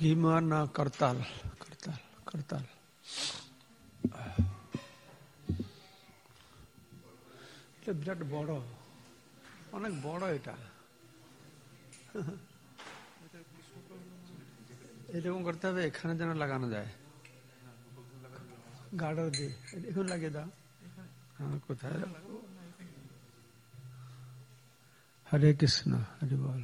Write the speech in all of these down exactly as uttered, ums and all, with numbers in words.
भीमा ना करताल करताल करताल এটা বিরাট বড়, অনেক বড়। এটা এরকম করতে হবে, এখানে যেন লাগানো যায়, গার্ডার দিয়ে এখন লাগিয়ে দাও। হ্যাঁ, কোথায়? হরে কৃষ্ণ, হরি বল।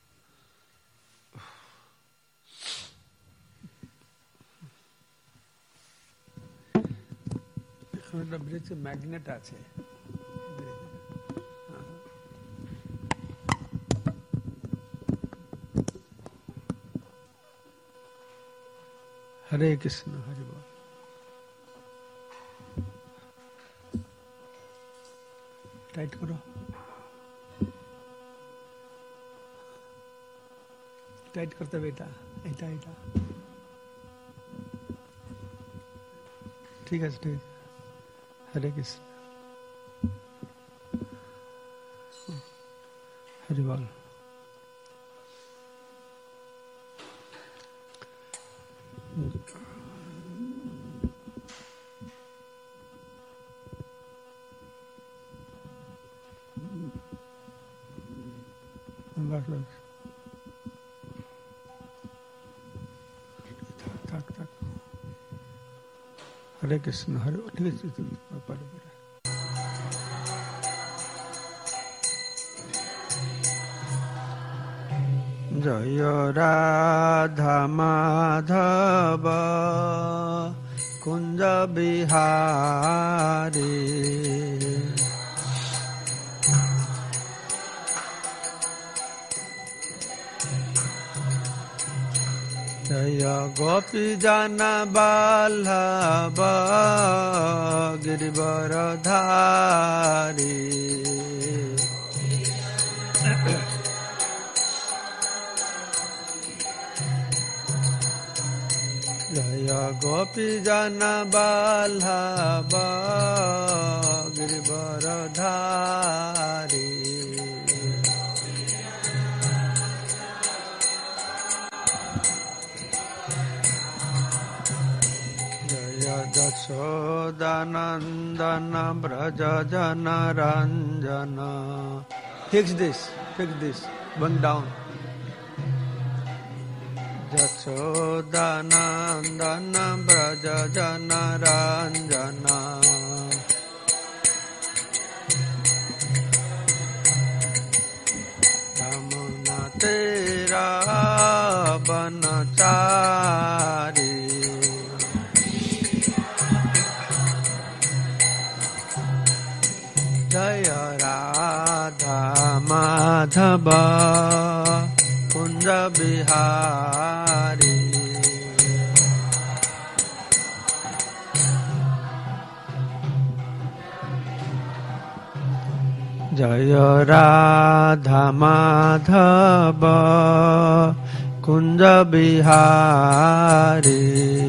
একটা ব্রিজে ম্যাগনেট আছে। हरे कृष्ण, हरि बोल। टाइट करो, टाइट करते बेटा, ऐटा ऐटा ठीक है, ठीक। हरे कृष्ण, हरि बोल। हरे कृष्ण, हरे ठीक है। जय राधा माधव कुंज बिहारी, जय गोपी जन वल्लभ गिरिवरधारी, जय गोपी जन वल्लभ गिरिवरधारी, यशोदानंदन ब्रज जन Ranjan. Fix this, fix this, bring down. Yashodanandan Braj जन रंजन, यमुना तेरा बनचारी, जय राधा माधव कुंज बिहारी, जय राधा माधव कुंज बिहारी,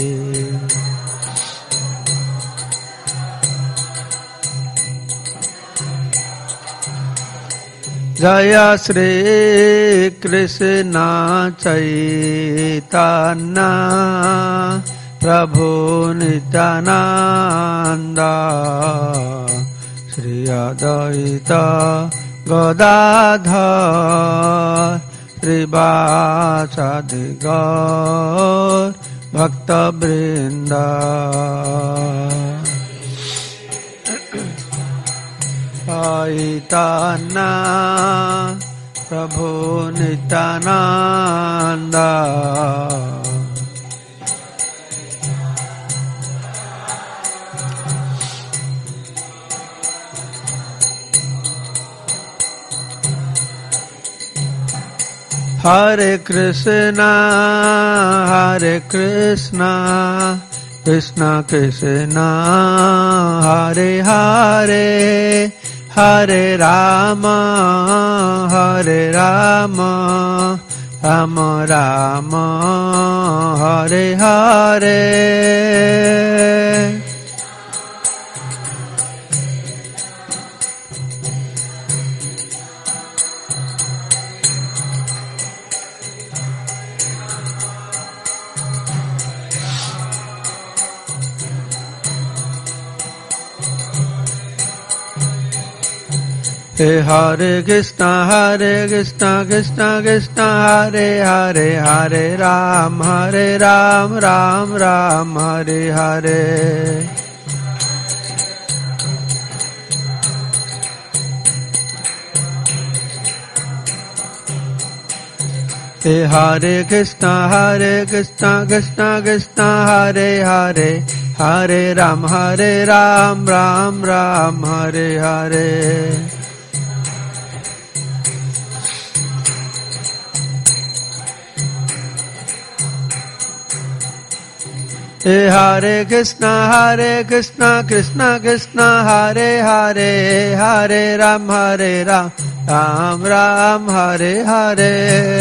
जय श्री कृष्ण चैतन्य प्रभु नित्यानंद, श्री अद्वैत गदाधर श्रीवासादि गौर भक्तवृंद, चैतन्य प्रभु नित्यानंद, हरे कृष्णा हरे कृष्णा कृष्ण कृष्णा हरे हरे, हरे राम हरे Ram Ram Ram Hare Hare, Hare Krishna, Hare Krishna, Krishna Krishna, Hare Hare, Hare Ram, Hare Ram, Ram Ram, Hare Hare. Hare Krishna, Hare Krishna, Krishna Krishna, Hare Hare, Hare Ram, Hare Ram, Ram Ram, Hare Hare. Hare Krishna, Hare Krishna, Krishna Krishna, Hare Hare, Hare Ram, Hare Ram, Ram Ram, Hare Hare.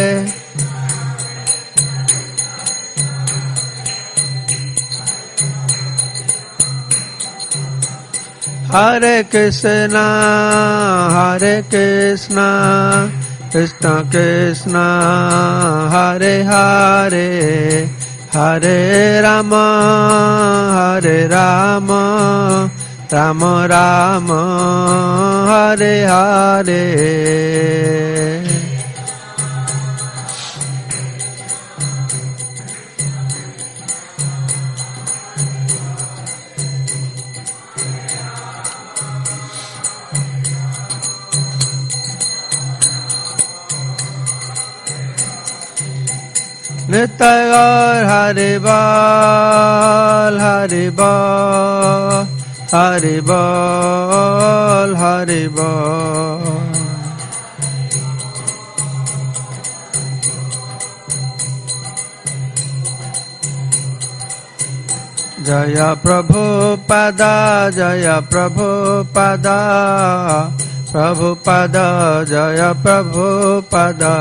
Hare Krishna, Hare Krishna, Krishna Krishna, Hare Hare, Hare Rama, Hare Rama, Rama Rama, Hare Hare. Nitya Gaur Hari Bol, Hari Bol, Hari Bol, Hari Bol. Jaya Prabhupada, Jaya Prabhupada, Prabhupada, Jaya Prabhupada.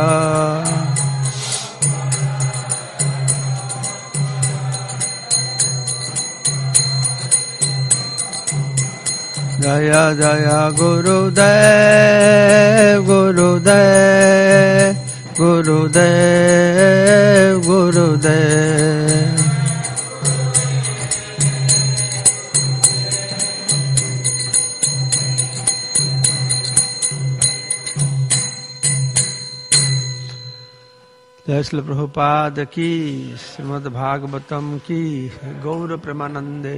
Jaya Jaya Gurudev, Gurudev, Gurudev, Gurudev. जय श्री प्रभुपाद की, श्रीमद् भागवतम की, गौर प्रेमानंदे।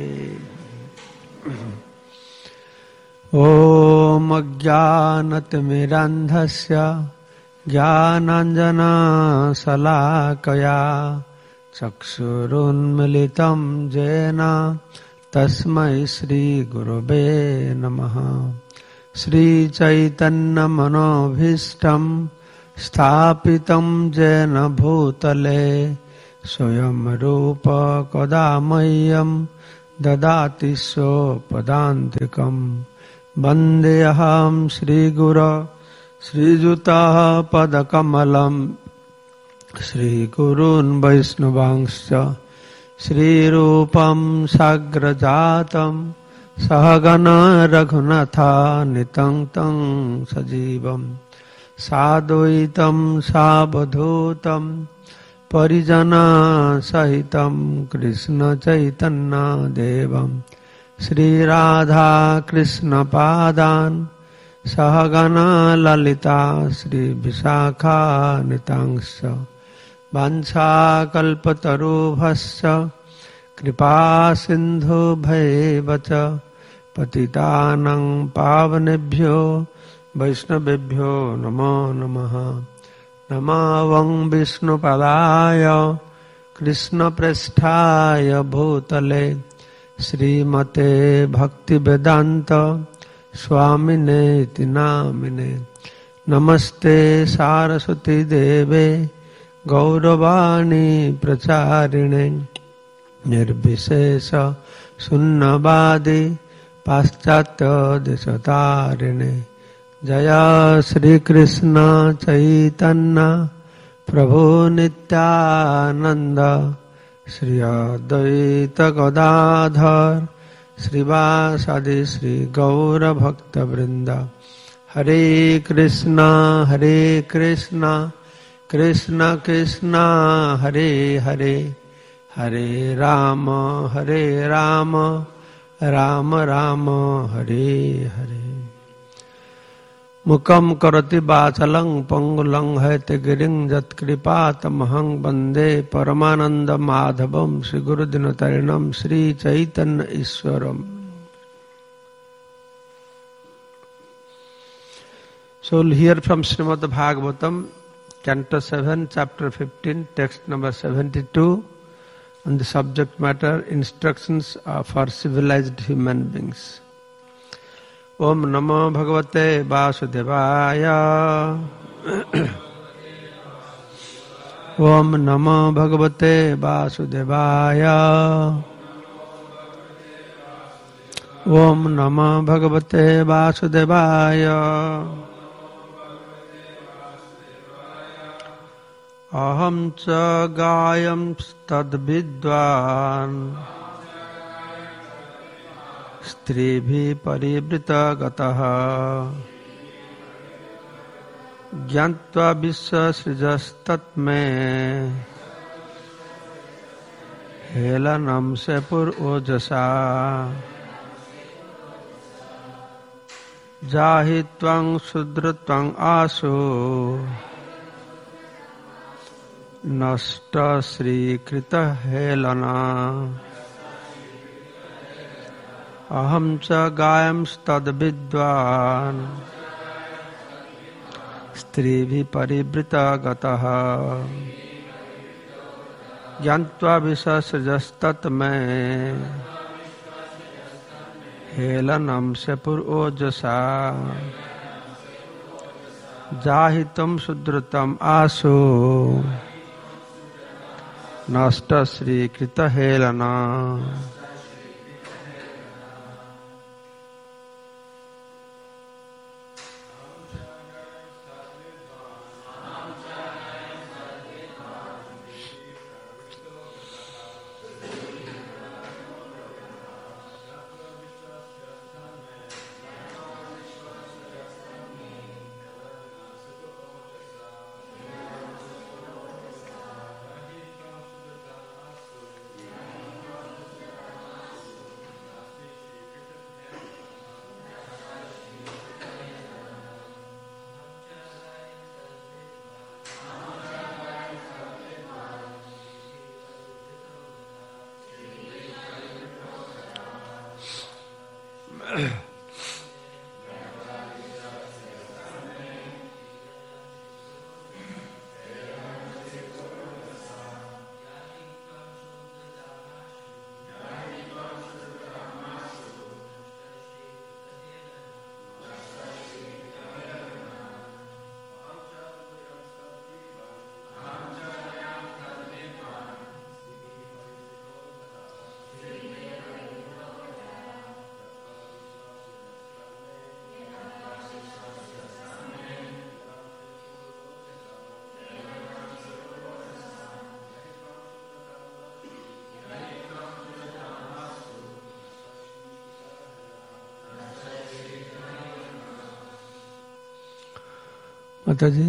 ओम अज्ञानतिमिरान्धस्य ज्ञानाञ्जनशलाकया चक्षुरुन्मीलितं येन तस्मै श्रीगुरवे नमः। श्रीचैतन्यमनोभीष्टं स्थापितं येन भूतले स्वयं रूप कदा मह्यं ददाति स्वपदान्तिकम्। वन्देऽहं श्रीगुरो श्रीयुतः पदकमलं श्रीगुरून् वैष्णवांश्च श्रीरूपं साग्रजातं सहगण रघुनाथान्वितं तं सजीवं साद्वैतं सावधूतं परिजनसहितं कृष्णचैतन्यदेवं श्रीराधा कृष्णपादान् सहगण ललिता श्रीविशाखान्वितांश्च वाञ्छाकल्पतरुभ्यश्च कृपासिन्धुभ्यैव च पतितानां पावनेभ्यो वैष्णवेभ्यो नमो नमः। नमो विष्णुपदाय कृष्णप्रेष्ठाय भूतले श्रीमते भक्तिवेदांत स्वामिने इति नामिने। नमस्ते सारस्वती देवे गौरवाणी प्रचारिणे निर्विशेष शून्यवादी पाश्चात्य देशतारिणे। जय श्री कृष्ण चैतन्य प्रभु नित्यानंद श्री अद्वैत गदाधर श्रीवासादि श्री गौर भक्त वृंद। हरे कृष्णा हरे कृष्णा कृष्ण कृष्ण हरे हरे हरे राम हरे राम राम राम हरे हरे। मुखम करोति वाचलं पंगुलं हैतगिरिं यत्कृपातमहं वन्दे परमानंद माधवम श्री गुरुदिनतरिणं श्री चैतन्य ईश्वरम. So we'll hear from Srimad Bhagavatam, Canto seven, Chapter fifteen, text number seventy-two, on the subject matter, instructions for civilized human beings. Om Namo Bhagavate Vasudevaya. Om Namo Bhagavate Vasudevaya. Om Namo Bhagavate Vasudevaya. Aham cha gayam stad vidvan स्त्रीभिः परिवृतगतः ज्ञात्वा विश्वसृजस्तत्मे हेलनं से पुरोजसा जाहि त्वं शूद्रत्वं आशु नष्ट श्रीकृत Helena अहम च गायंस्तद विद्वान् स्त्रीभिः परिवृतगतः ज्ञात्वा विश्वसृजस्तत्मे हेलनं से पुरोजसा जाहि त्वं शूद्रत्वं आशु नष्ट श्रीकृत हेलना. माताजी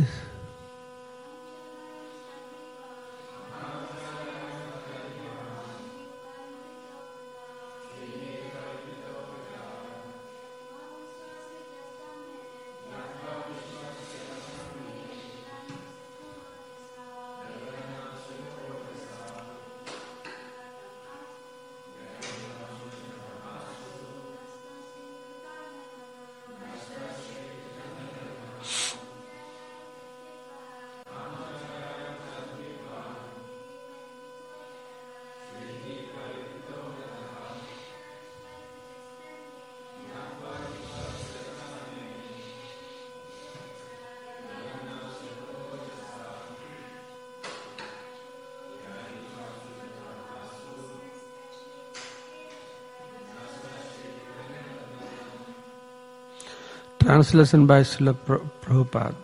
Translation by Srila Prabhupada.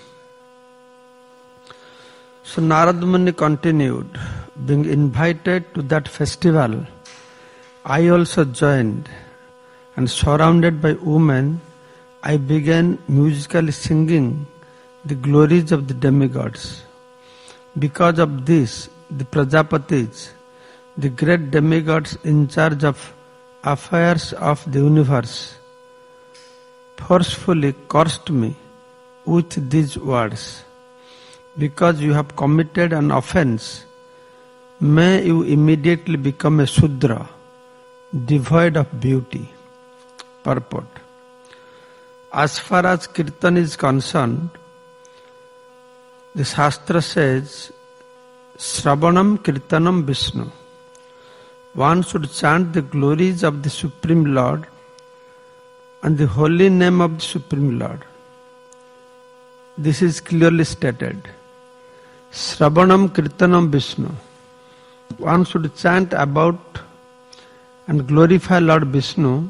So Narad Muni continued, being invited to that festival, I also joined, and surrounded by women, I began musically singing the glories of the demigods. Because of this, the Prajapatis, the great demigods in charge of affairs of the universe, forcefully cursed me with these words, because you have committed an offense, may you immediately become a Shudra, devoid of beauty. Purport. As far as Kirtan is concerned, the Shastra says, Shravanam Kirtanam Vishnu. One should chant the glories of the Supreme Lord and the holy name of the Supreme Lord. This is clearly stated. Shravanam Kirtanam Vishnu. One should chant about and glorify Lord Vishnu,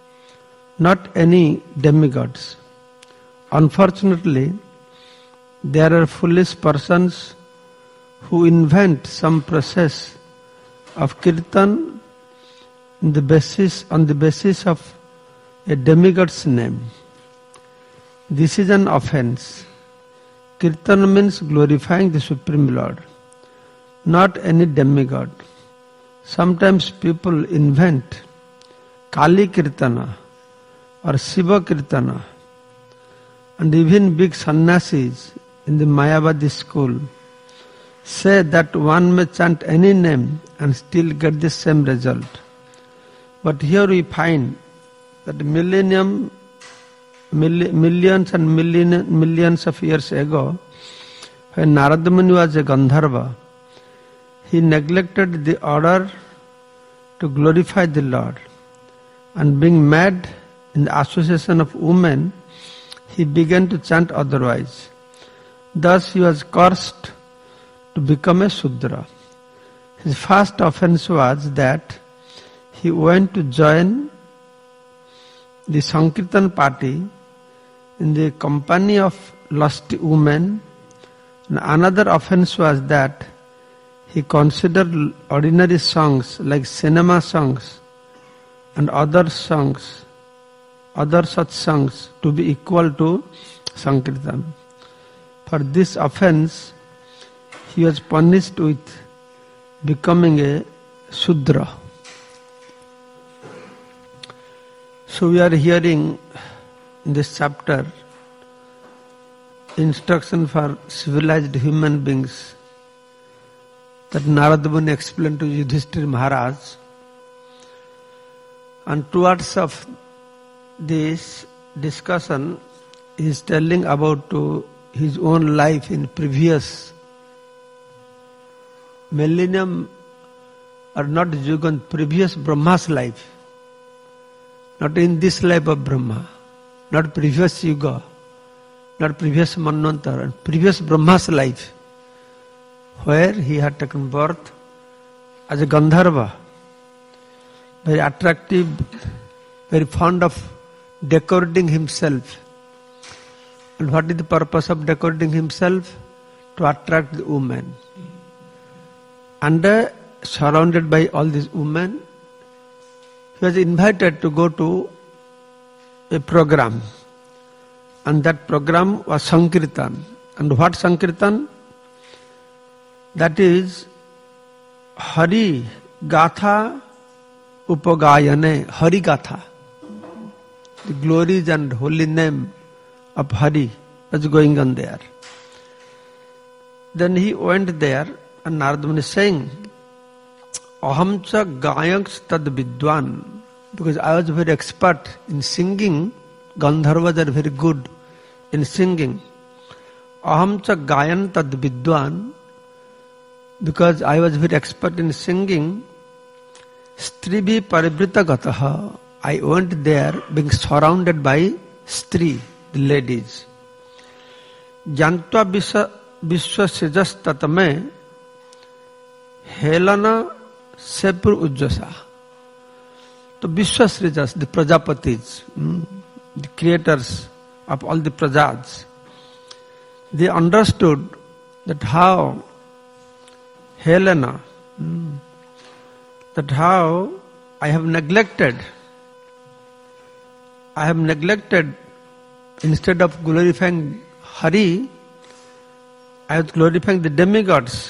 not any demigods. Unfortunately, there are foolish persons who invent some process of kirtan in the basis, on the basis of a demigod's name. This is an offense. Kirtan means glorifying the Supreme Lord, not any demigod. Sometimes people invent Kali Kirtana or Shiva Kirtana, and even big sannyasis in the Mayavadi school say that one may chant any name and still get the same result. But here we find that millennium, mill, millions and million, millions of years ago, when Narada Muni was a Gandharva, he neglected the order to glorify the Lord, and being mad in the association of women, he began to chant otherwise. Thus he was cursed to become a Shudra. His first offense was that he went to join the Sankirtan party in the company of lusty women, and another offense was that he considered ordinary songs like cinema songs and other songs, other such songs to be equal to Sankirtan. For this offense, he was punished with becoming a Shudra. So we are hearing in this chapter instruction for civilized human beings that Narada Muni explained to Yudhishthira Maharaj. And towards of this discussion, he is telling about to his own life in previous millennium, or not Yugan, previous Brahma's life. Not in this life of Brahma, not previous Yuga, not previous Manvantar, and previous Brahma's life, where he had taken birth as a Gandharva, very attractive, very fond of decorating himself. And what is the purpose of decorating himself? To attract the women. And uh, surrounded by all these women, he was invited to go to a program. And that program was Sankirtan. And what Sankirtan? That is Hari Gatha Upagayane, Hari Gatha. The glories and holy name of Hari was going on there. Then he went there, and Narada Muni is saying, Aham cha gayaks tad vidwan, because I was very expert in singing. Gandharvas are very good in singing. Aham cha gayan tad vidwan, because I was very expert in singing. Stribhi parivrita gataha, I went there being surrounded by stri, the ladies. Jantva vishwa sijas tatame helana sepur ujjasa. The Vishwa Srijas, the Prajapatis, mm, the creators of all the Prajas, they understood that how Helena, mm, that how I have neglected, I have neglected, instead of glorifying Hari, I was glorifying the demigods.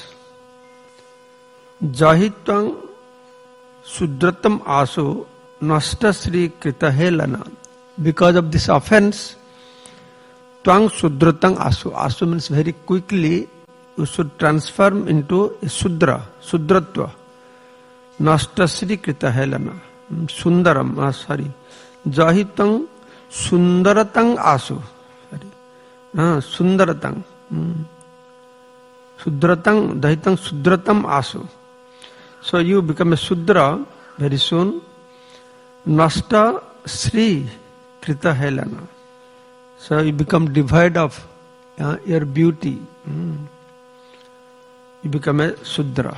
Jahitvang Sudratam Asu Nasta Sri Krita Helana. Because of this offense, Twang Sudratang Asu. Asu means very quickly you should transform into a Sudra, Sudratva. Nastasri Krita Helana. Sundaram, ah, sorry. Jahitang Sundaratang Asu. Sorry. Ah, Sundaratang. Hmm. Sudratang, Dahitang Sudratam Asu. So you become a Sudra very soon. Nasta Sri Krita Helana. So you become devoid of uh, your beauty. Mm. You become a Sudra.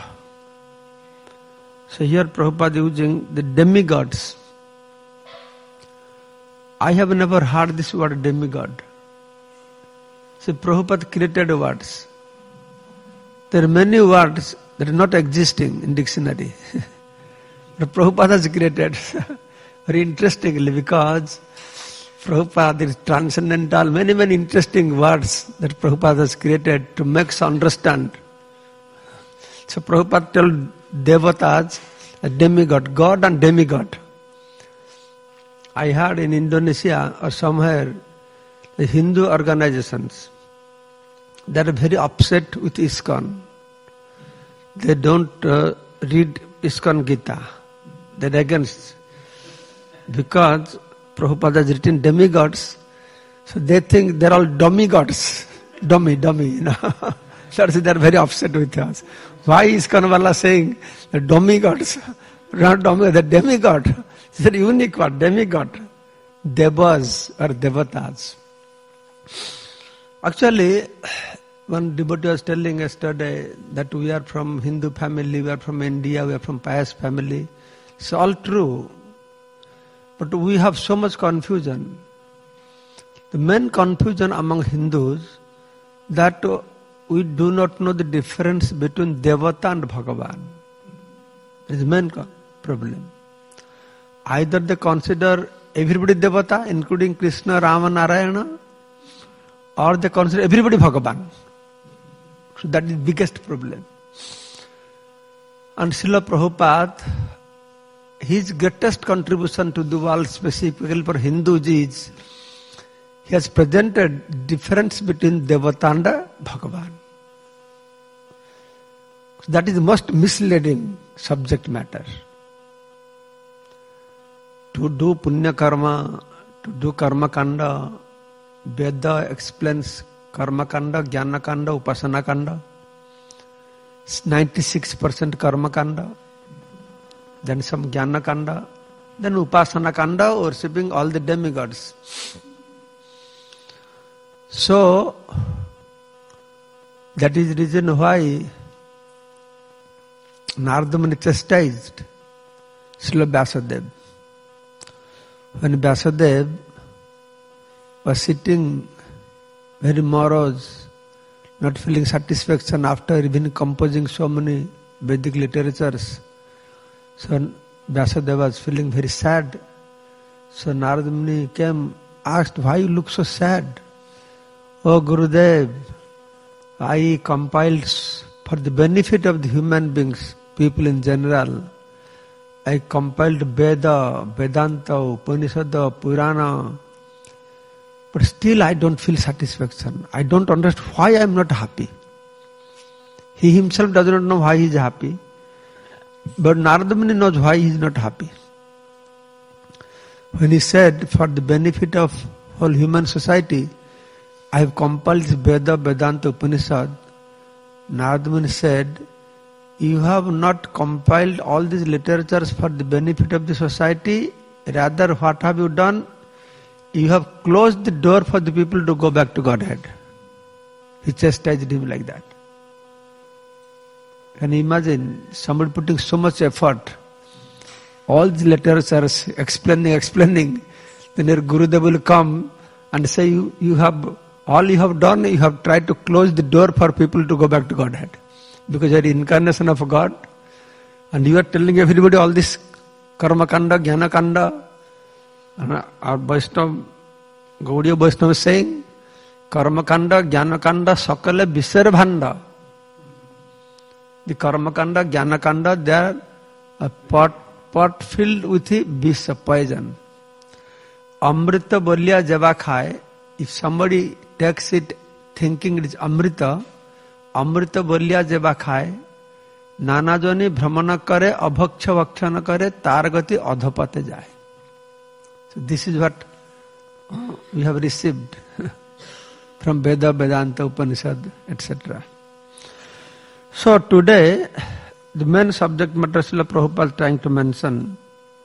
So here Prabhupada using the demigods. I have never heard this word demigod. So Prabhupada created words. There are many words that are not existing in dictionary. But Prabhupada has created very interestingly, because Prabhupada is transcendental, many, many interesting words that Prabhupada has created to make us understand. So Prabhupada told Devatas, a demigod, God and demigod. I heard in Indonesia or somewhere, the Hindu organizations, they are very upset with ISKCON. They don't uh, read ISKCON Gita. They are against. Because Prabhupada has written demigods, so they think they are all demigods. Dummy, dummy, you know. That's why they are very upset with us. Why is Kanwala saying the demigods? Not demi, the demigod. It's a unique word, demigod. Devas or devatas. Actually, one devotee was telling yesterday that we are from Hindu family, we are from India, we are from pious family. It's all true. But we have so much confusion. The main confusion among Hindus that we do not know the difference between Devata and Bhagavan. It's the main problem. Either they consider everybody Devata, including Krishna, Rama, Narayana, or they consider everybody Bhagavan. So that is the biggest problem. And Srila Prabhupada, his greatest contribution to the world, specifically for Hindus, is he has presented difference between Devata and Bhagavan. That is the most misleading subject matter. To do punya karma, to do karma kanda, Veda explains karma kanda, jnana kanda, upasana kanda. It's ninety-six percent karma kanda. Then some jnana kanda. Then upasana kanda, worshipping all the demigods. So, that is the reason why Narada Muni chastised Srila Vyasadeva. When Vyasadeva was sitting very morose, not feeling satisfaction after even composing so many Vedic literatures, so Vyasadeva was feeling very sad. So Narada Muni came, asked, why you look so sad? Oh Gurudev, I compiled for the benefit of the human beings, people in general. I compiled Veda, Vedanta, Upanishad, Purana, but still I don't feel satisfaction. I don't understand why I am not happy. He himself does not know why he is happy, but Narada Muni knows why he is not happy. When he said, for the benefit of whole human society, I have compiled Veda, Vedanta, Upanishad, Narada Muni said, you have not compiled all these literatures for the benefit of the society, rather what have you done? You have closed the door for the people to go back to Godhead. He chastised him like that. Can you imagine somebody putting so much effort, all the literatures explaining, explaining, then your Gurudev will come and say, you, you have, all you have done, you have tried to close the door for people to go back to Godhead. Because you are the incarnation of God, and you are telling everybody all this karma kanda, jnana kanda, and our Vaishnava, Gaudiya Vaishnava is saying, karma kanda, jnana kanda, sakale visar bhanda. The karma kanda, jnana kanda, they are a pot, pot filled with the vish, poison. Amrita bolya java khai, if somebody takes it thinking it is Amrita, Amrita bolya java khai, नाना जोनी भ्रमण करे अभक्ष भक्षण करे तार गति अधपते जाए. So this is what we have received from Veda, Vedanta, Upanishad, et cetera. So today, the main subject matter Srila Prabhupada is trying to mention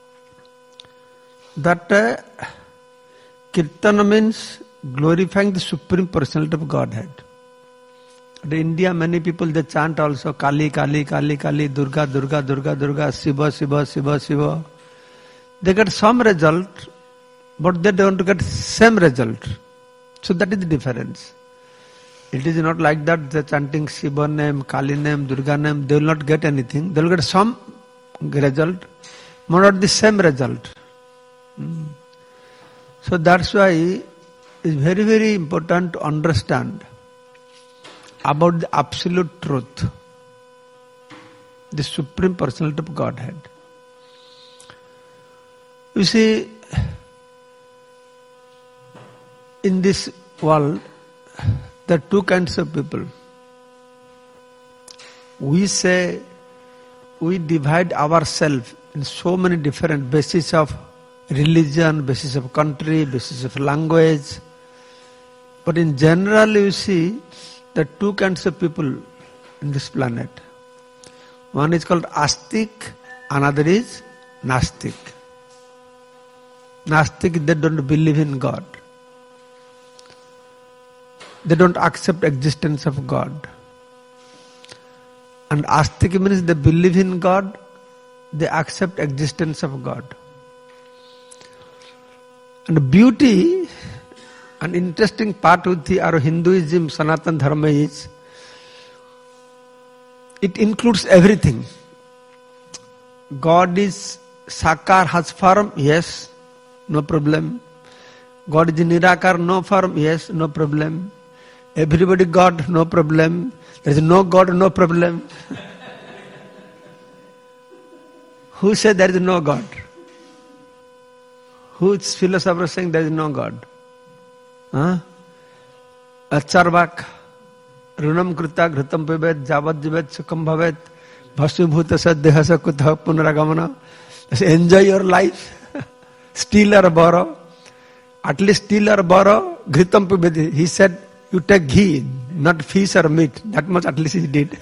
that uh, Kirtana means glorifying the Supreme Personality of Godhead. In India, many people they chant also Kali, Kali, Kali, Kali, Durga, Durga, Durga, Durga, Shiva, Shiva, Shiva, Shiva. They get some result, but they don't get same result. So that is the difference. It is not like that they chanting Shiva name, Kali name, Durga name, they will not get anything. They will get some result, but not the same result. Hmm. So that's why it is very, very important to understand about the absolute truth, the Supreme Personality of Godhead. You see, in this world, there are two kinds of people. We say, we divide ourselves in so many different bases of religion, basis of country, basis of language. But in general, you see, there are two kinds of people in this planet. One is called Astik, another is Nastik. Nastik, they don't believe in God. They don't accept existence of God. And Astik means they believe in God, they accept existence of God. And beauty, an interesting part with the our Hinduism, Sanatan Dharma is, it includes everything. God is Sakar, has form, yes, no problem. God is Nirakar, no form, yes, no problem. Everybody God, no problem. There is no God, no problem. Who said there is no God? Whose philosopher saying there is no God? Huh? Acharvak, Runam Krita,Ghritam Pibet, Javad Jivet, Sukham Bhavet, Bhasubhuta Saddehasa Kutha Punaragamana. Enjoy your life. Steal or borrow. At least steal or borrow. Ghritam Pibet. He said, you take ghee, not fish or meat. That much at least he did.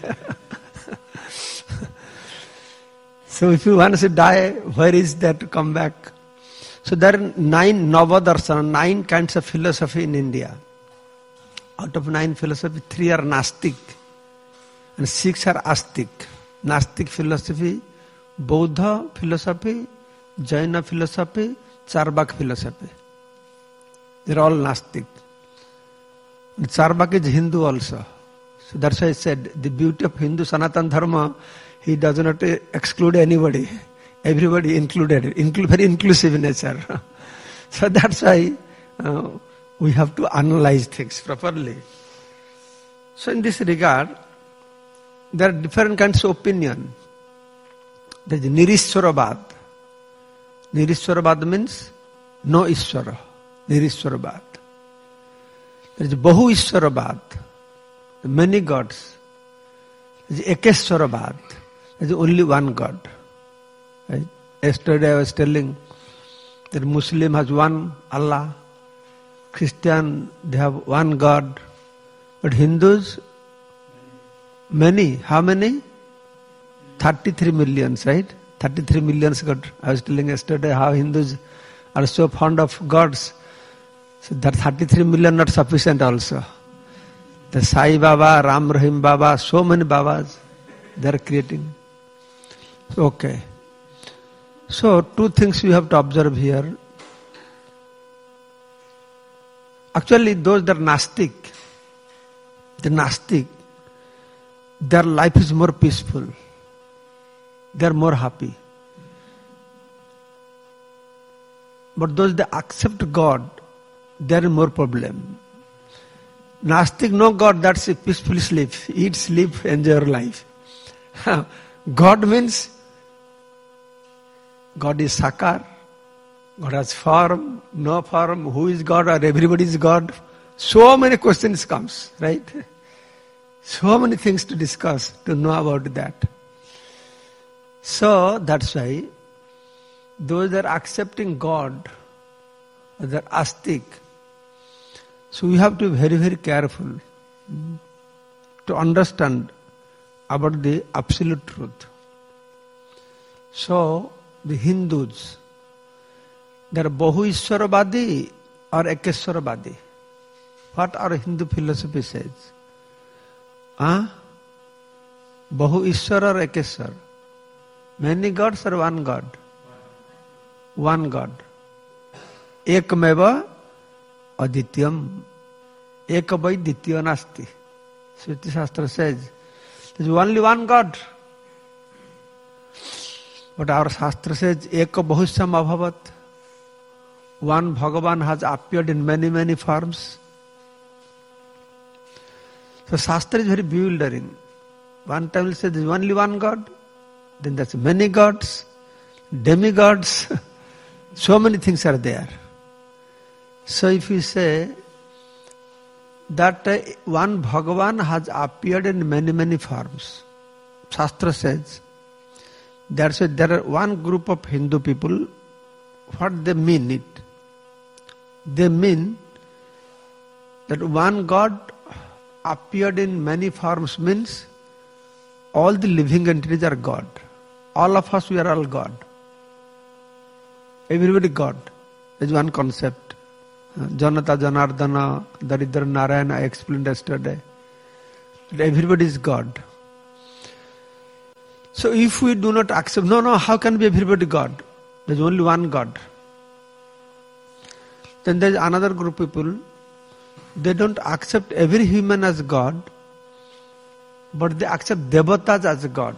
So if you want to die, where is that to come back? So there are nine Navadarsana, nine kinds of philosophy in India. Out of nine philosophy, three are Nastik and six are Astik. Nastik philosophy, Buddha philosophy, Jaina philosophy, Charvak philosophy. They are all Nastik. And Charvak is Hindu also. So that's why I said the beauty of Hindu Sanatan Dharma, he does not exclude anybody. Everybody included, inclu- very inclusive nature. So that's why uh, we have to analyze things properly. So in this regard, there are different kinds of opinion. There is Nirishwarabad. Nirishwarabad means no Ishwara. Nirishwarabad. There is Bahu Ishwarabad, many gods. There is Ekeshwarabad. There is only one God. Right? Yesterday I was telling that Muslim has one Allah, Christian they have one God, but Hindus many. How many? thirty-three millions, right? thirty-three millions God. I was telling yesterday how Hindus are so fond of gods. So that thirty-three million not sufficient also. The Sai Baba, Ram Rahim Baba, so many Babas they are creating. Okay. So, two things we have to observe here. Actually, those that are Nastik, the Nastik, their life is more peaceful. They are more happy. But those that accept God, there is more problem. Nastik, no God, that's a peaceful sleep. Eat, sleep, enjoy your life. God means God is Sakar, God has form, no form, who is God or everybody is God. So many questions comes, right? So many things to discuss, to know about that. So that's why those that are accepting God, that are astic, so we have to be very, very careful to understand about the absolute truth. So the Hindus, they are Bahu Ishwaravadi or Ekeshwaravadi. What our Hindu philosophy says? Huh? Bahu Ishwar or Ekeshwar? Many gods or one God? One God. Ekmeva Adityam. Ekavai Ditya Nasti. Shruti Shastra says, there is only one God. But our Shastra says, Eka Bahusyam Abhavat. One Bhagavan has appeared in many, many forms. So Shastra is very bewildering. One time it says there is only one God, then there's many gods, demigods, so many things are there. So if you say that uh, one Bhagavan has appeared in many, many forms, Shastra says, that's why there are one group of Hindu people, what they mean it? They mean that one God appeared in many forms means all the living entities are God. All of us, we are all God. Everybody God. There's one concept. Janata, Janardana, Daridra, Narayana, I explained yesterday. That everybody is God. So if we do not accept, no, no, how can be everybody God? There's only one God. Then there's another group of people, they don't accept every human as God, but they accept devatas as God.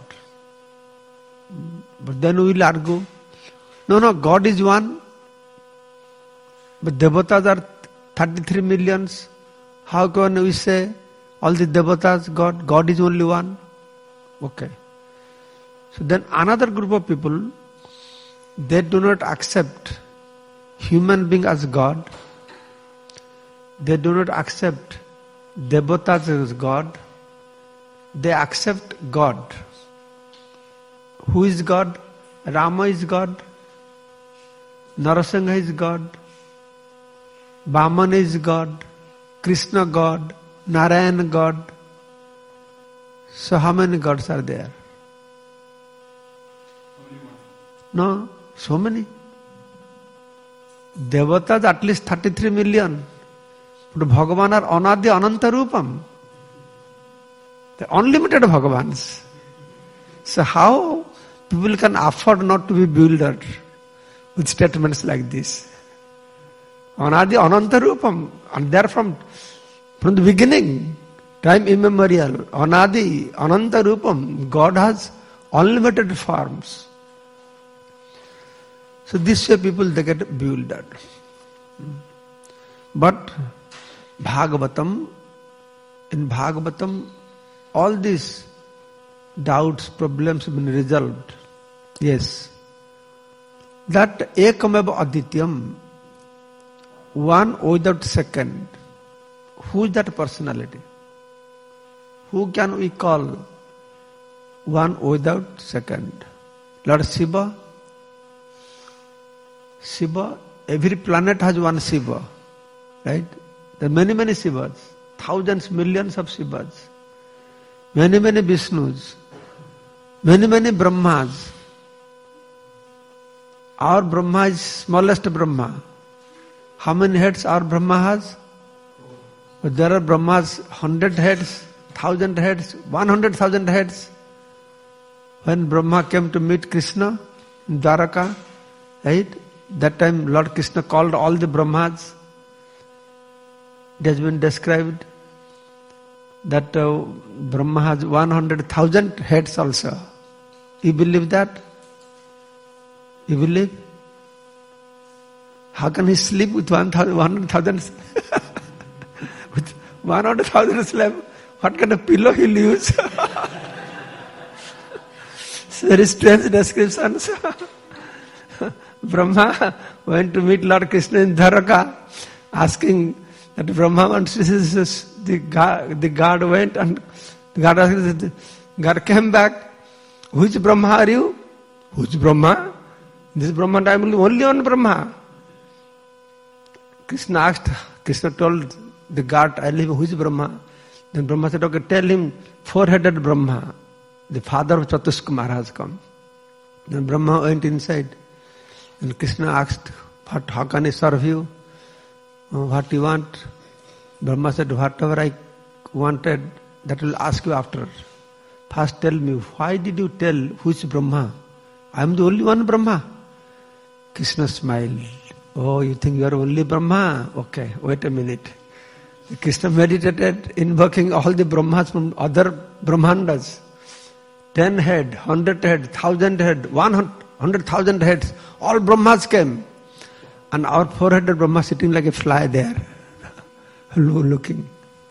But then we will argue, no, no, God is one, but devatas are thirty-three millions. How can we say all the devatas God? God is only one. Okay. So then another group of people, they do not accept human being as God. They do not accept devatas as God. They accept God. Who is God? Rama is God. Narasingha is God. Vamana is God. Krishna God. Narayana God. So how many gods are there? No, so many. Devatas at least thirty-three million. But Bhagavan are Anadi Ananta Rupam. The unlimited Bhagavans. So how people can afford not to be bewildered with statements like this? Anadi Ananta Rupam. And they are from, from the beginning, time immemorial. Anadi Ananta Rupam. God has unlimited forms. So this way people, they get bewildered. But Bhagavatam, in Bhagavatam, all these doubts, problems have been resolved. Yes. That Ekameva Adityam, one without second. Who is that personality? Who can we call one without second? Lord Shiva? Shiva, every planet has one Shiva, right? There are many, many Shivas, thousands, millions of Shivas, many, many Vishnus, many, many Brahmas. Our Brahma is smallest Brahma. How many heads our Brahma has? But there are Brahmas, hundred heads, thousand heads, one hundred thousand heads. When Brahma came to meet Krishna in Dwaraka, right? That time Lord Krishna called all the Brahmas. It has been described that uh, Brahma has one hundred thousand heads also. You believe that? You believe? How can he sleep with one hundred thousand? With one hundred thousand slave, what kind of pillow he'll use? Very strange descriptions. Brahma went to meet Lord Krishna in Dwaraka, asking that Brahma wants to see this. The God, the God went and the God asked, God came back. Which Brahma are you? Which Brahma? This Brahma, I am only one Brahma. Krishna asked, Krishna told the God, I live, who is Brahma? Then Brahma said, okay, tell him, four-headed Brahma, the father of Chatushka Maharaj come. Then Brahma went inside. And Krishna asked, what, how can I serve you? Oh, what do you want? Brahma said, whatever I wanted, that will ask you after. First tell me, why did you tell which Brahma? I am the only one Brahma. Krishna smiled. Oh, you think you are only Brahma? Okay, wait a minute. Krishna meditated, invoking all the Brahmas from other Brahmandas. Ten head, hundred head, thousand head, one hundred thousand heads. All Brahmas came. And our four-headed Brahma sitting like a fly there, looking.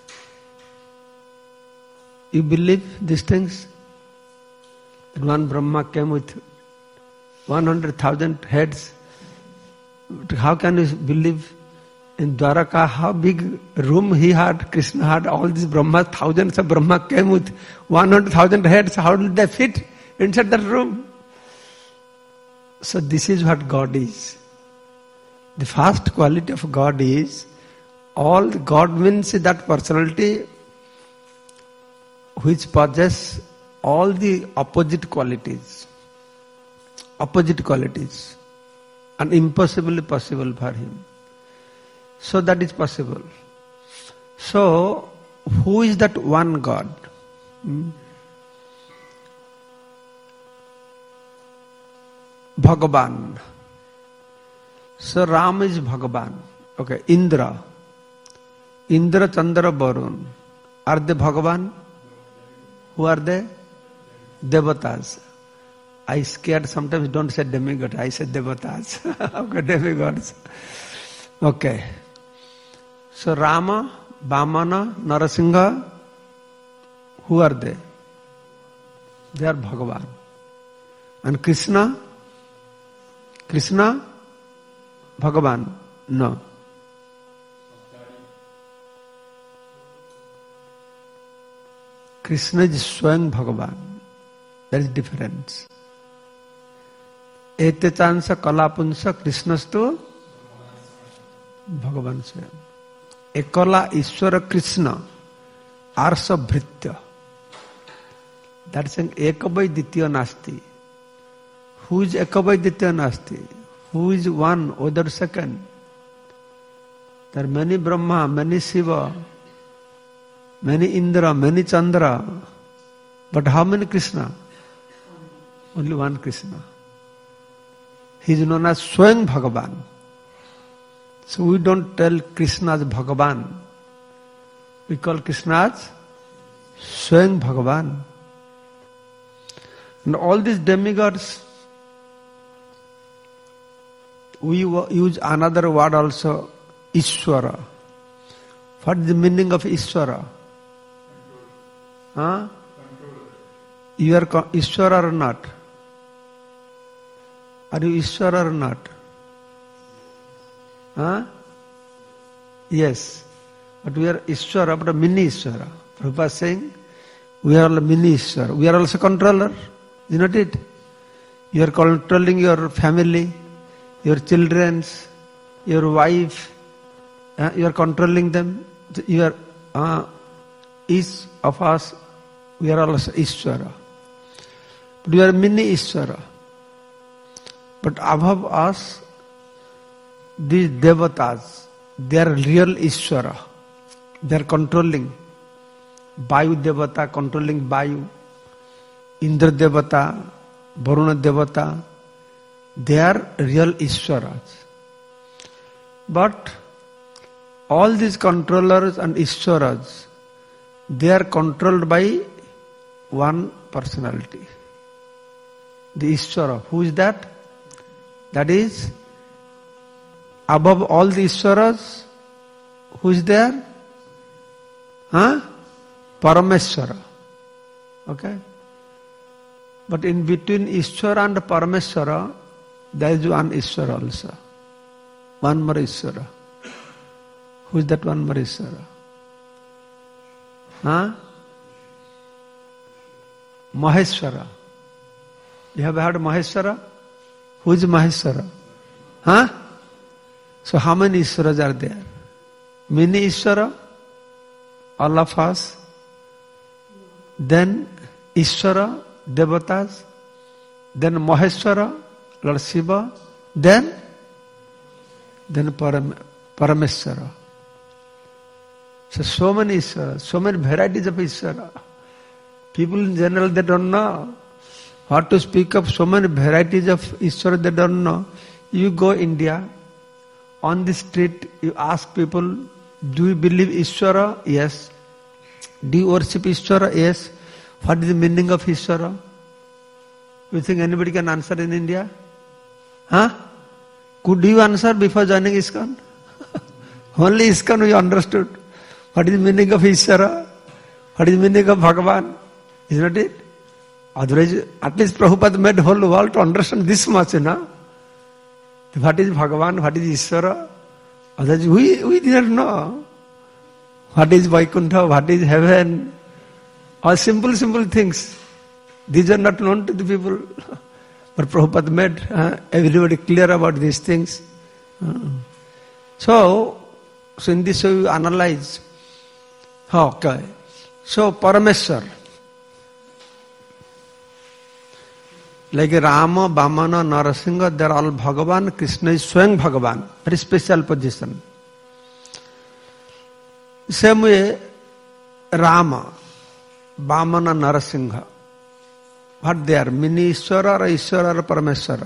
You believe these things? That one Brahma came with one hundred thousand heads. How can you believe? In Dwaraka, how big room he had, Krishna had, all these Brahmas, thousands of Brahma came with one hundred thousand heads. How did they fit inside that room? So this is what God is. The first quality of God is, all God means that personality which possesses all the opposite qualities. Opposite qualities. And impossibly possible for him. So that is possible. So, who is that one God? Hmm? Bhagavan. So Ram is Bhagavan. Okay, Indra. Indra, Chandra, Varun. Are they Bhagavan? Who are they? Devatas. I scared sometimes don't say demigod. I said Devatas. Okay, demigods. Okay. So Rama, Vamana, Narasingha, who are they? They are Bhagavan. And Krishna? Krishna? Bhagavan? No. Krishna is Swayam Bhagavan. There is difference. Ete chansa kalapunsa Krishnastu Bhagavan Swayam. Ekala Ishwara Krishna Arsa Bhritya. That's saying Ekabai Ditya Nasti. Who is Ekabai Ditya Nasti? Who is one, other second? There are many Brahma, many Shiva, many Indra, many Chandra. But how many Krishna? Only one Krishna. He is known as Swayam Bhagavan. So we don't tell Krishna as Bhagavan. We call Krishna as Swayam Bhagavan. And all these demigods, we use another word also, Ishwara. What is the meaning of Ishwara? Huh? You are Ishwara or not? Are you Ishwara or not? Huh? Yes. But we are Ishwara, but a mini Ishwara. Prabhupada is saying, we are a mini Ishwara. We are also controller. Is not it? You are controlling your family, your children, your wife. Uh, you are controlling them. You are, uh, each of us, we are also Ishwara. But we are mini Ishwara. But above us, these devatas, they are real Ishwara. They are controlling. Vayu Devata controlling Vayu. Indra Devata, Varuna Devata. They are real Ishwaras. But all these controllers and Ishwaras, they are controlled by one personality. The Ishwara. Who is that? That is, above all the Ishwaras, who is there? Huh? Parameshwara. Okay? But in between Ishwara and Parameshwara, There is one Ishvara also. One more Ishvara. Who is that one more Ishvara? Huh? Maheshwara. You have heard Maheshwara? Who is Maheshwara? Huh? So how many Ishwaras are there? Many Ishvara? All of us? Then Ishvara, Devatas? Then Maheshwara, Lord Shiva? Then? Then Param, Parameshwara. So, so many Ishvara, so many varieties of Ishvara. People in general, they don't know what to speak of. So many varieties of Ishvara, they don't know. You go India, on the street, you ask people, do you believe Ishvara? Yes. Do you worship Ishvara? Yes. What is the meaning of Ishvara? You think anybody can answer in India? Huh? Could you answer before joining ISKCON? Only ISKCON we understood. What is the meaning of Ishvara? What is the meaning of Bhagavan? Isn't it? Otherwise, at least Prabhupada made the whole world to understand this much, you know? What is Bhagavan? What is Ishvara? Otherwise, we, we didn't know. What is Vaikuntha? What is heaven? All simple, simple things. These are not known to the people. But Prabhupada made uh, everybody clear about these things. Uh, so, so in this way we analyze. Okay. So, Parameshwar. Like Rama, Vamana, Narasingha, they are all Bhagavan. Krishna is Swayam Bhagavan. Very special position. Same way, Rama, Vamana, Narasingha. What they are? Mini Ishvara or Ishvara or Parameshwara?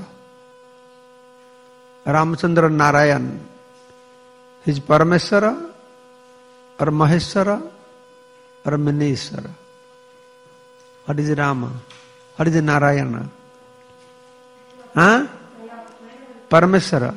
Ramachandra Narayan. He is Parameshwara or Maheshwara or Mini Ishvara? What is Rama? What is Narayana? Huh? Parameshwara.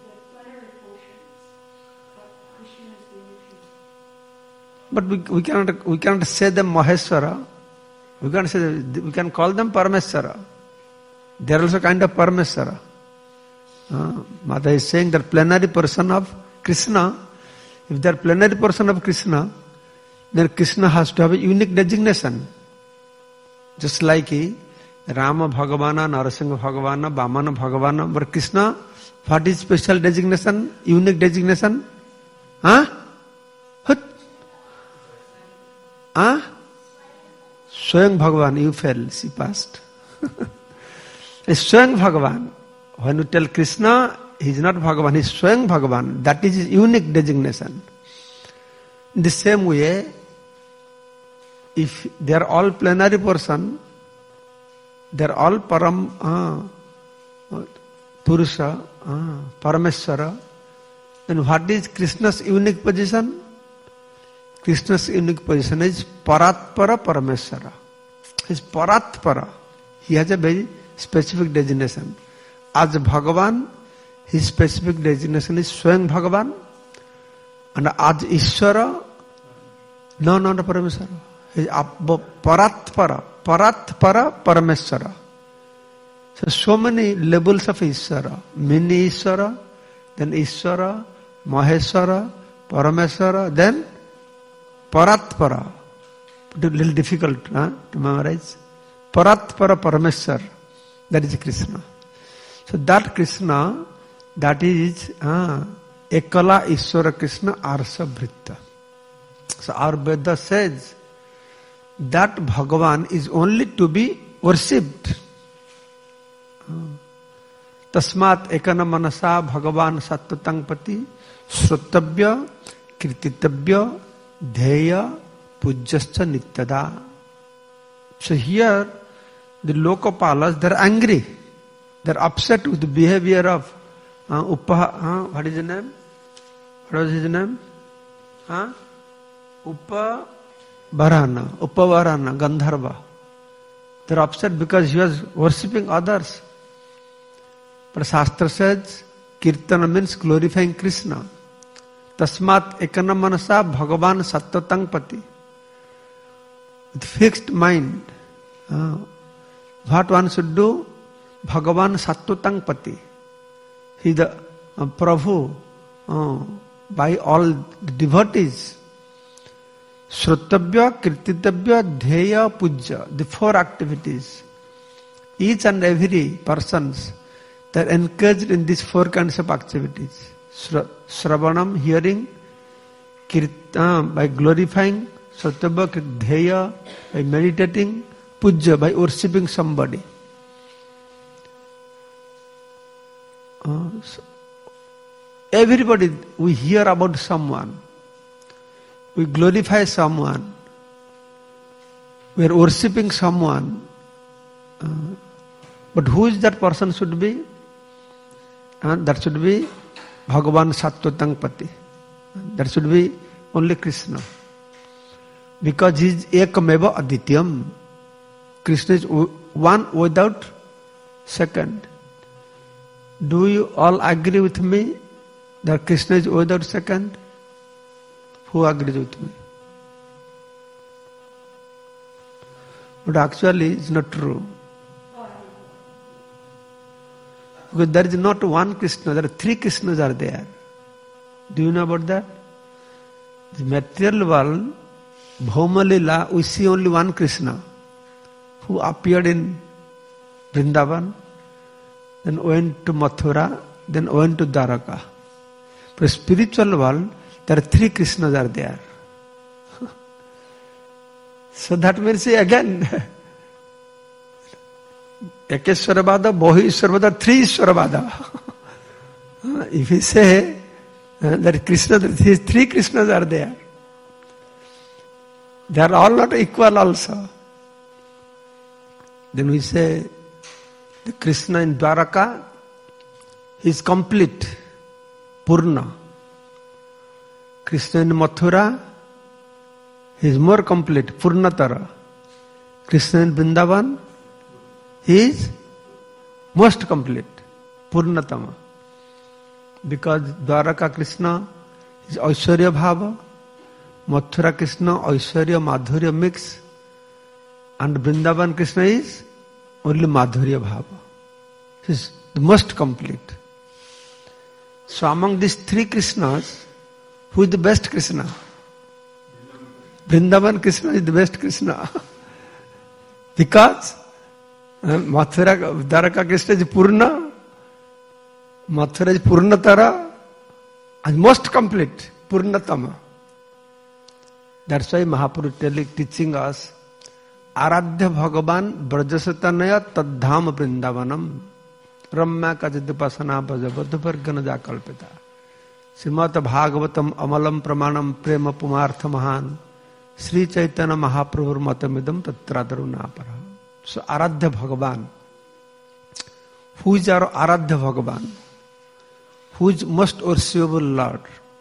But we, we cannot we cannot say them Maheshwara. We can't say we can call them Parameshwara. They are also kind of Parameshwara. Uh, Mata is saying that plenary person of Krishna. If they are plenary person of Krishna, then Krishna has to have a unique designation. Just like he, Rama Bhagavana, Narasingha Bhagavana, Vamana Bhagavana. But Krishna, what is special designation? Unique designation? Huh? What? Huh? Swayam Bhagavan, you fell, she passed. Swayam Bhagavan. When you tell Krishna, he is not Bhagavan, he is Swayam Bhagavan. That is his unique designation. In the same way, if they are all plenary person, they are all Param, uh, Purusha, uh, Parameshwara, then what is Krishna's unique position? Krishna's unique position is Paratpara Parameshwara. He is Paratpara. He has a very specific designation. As Bhagavan, his specific designation is Swayam Bhagavan. And as Ishvara, no, not Parameshwara. He is Paratpara. Paratpara Parameshwara. So, so many levels of Ishvara. Mini Ishvara, then Ishvara, Maheshwara, Parameshwara, then Paratpara. A little difficult huh, to memorize. Paratpara Parameshwar. That is Krishna. So that Krishna, that is uh, Ekala Ishvara Krishna Arsa Vritta. So our Veda says that Bhagavan is only to be worshipped. Tasmat ekana manasa Bhagavan sattvatang pati srutabhya kirtitabhya dheya pujyascha nityada. So here the Lokapalas, they are angry. They are upset with the behavior of uh, Uppa, uh, what is his name? What was his name? Huh? Uppa Varana, Uppa Varana, Gandharva. They are upset because he was worshipping others. But Shastra says, Kirtana means glorifying Krishna. Tasmat ekana manasa Bhagavan sattvatang pati. With fixed mind. Uh, what one should do? Bhagavan sattvatang pati. He is the uh, Prabhu uh, by all the devotees. Shrutavya, Kirtitavya, Dheya, Puja. The four activities. Each and every persons, they are encouraged in these four kinds of activities. Shravanam, hearing, Kirtan, by glorifying, Shrutavya, Dheya, by meditating, Puja, by worshipping somebody. Uh, so everybody, we hear about someone, we glorify someone, we are worshipping someone, uh, but who is that person should be? Uh, that should be Bhagavan Sattvatang Pati. That should be only Krishna. Because he is Ekameva Adityam. Krishna is one without second. Do you all agree with me that Krishna is without second? Who agrees with me? But actually it's not true. Because there is not one Krishna, there are three Krishnas are there. Do you know about that? The material world, Bhauma Lila, we see only one Krishna who appeared in Vrindavan, then went to Mathura, then went to Dwaraka. For spiritual world, there are three Krishnas are there. So that means again, Ekeswaravada, Bohiswaravada, three Iswaravada. If we say that Krishna, these three Krishnas are there, they are all not equal also. Then we say, the Krishna in Dwaraka is complete, Purna. Krishna in Mathura, he is more complete, Purnatara. Krishna in Vrindavan, he is most complete, Purnatama. Because Dwaraka Krishna is Aishwarya Bhava, Mathura Krishna, Aishwarya Madhurya mix, and Vrindavan Krishna is only Madhurya Bhava. He is the most complete. So among these three Krishnas, who is the best Krishna? Vrindavan Krishna is the best Krishna. Because Mathura, Dwaraka Krishna is Purna, Mathura is Purnatara, and most complete, Purnatama. That's why Mahaprabhu telling, teaching us, Aradhya Bhagavan Brajasatanaya Tadham Vrindavanam Ramya Kajidupasana Bhajabadhupargana Jakalpita Srimata Bhagavatam Amalam Pramanam Prema Pumartha Mahan Sri Chaitanya Mahaprabhur Matamidam Tatradarunapara. So Aradhya Bhagavan. Who is our Aradhya Bhagavan? Who is most worshipable Lord?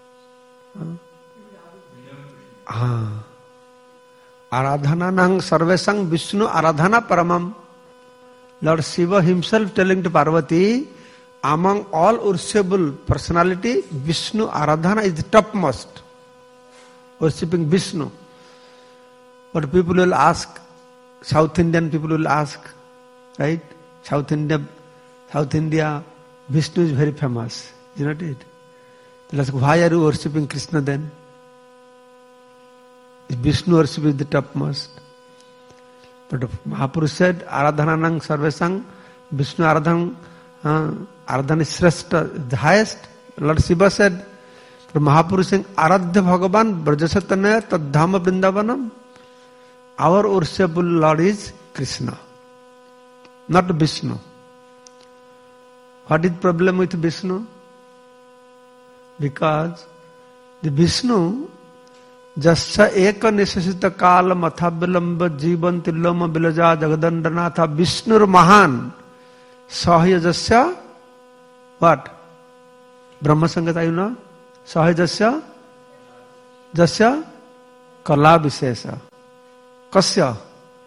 Ah. Aradhana nang sarvesang Vishnu Aradhana Paramam. Lord Shiva himself telling to Parvati, among all worshipable personality, Vishnu Aradhana is the topmost. Worshipping Vishnu. But people will ask, South Indian people will ask, right? South India, South India, Vishnu is very famous, is not it? They'll ask, why are you worshipping Krishna then? Vishnu worship is the topmost. But Mahaprabhu said, Aradhananang Sarvesang, Vishnu Aradhan, uh, Aradhan is Shrestha, the highest. Lord Shiva said, but Mahaprabhu saying, Aradhya Bhagavan, Brajasatanaya, Tadhama Vrindavanam. Our worshipable Lord is Krishna, not Vishnu. What is the problem with Vishnu? Because the Vishnu, Jasya eka nisasita kala mathabilamba jivanti loma bilaja jagadandranatha Vishnur Mahan Sahya Jasya what? Brahma Sangata you know? Sahya Jasya Jasya Kala Vishesha. Kasya?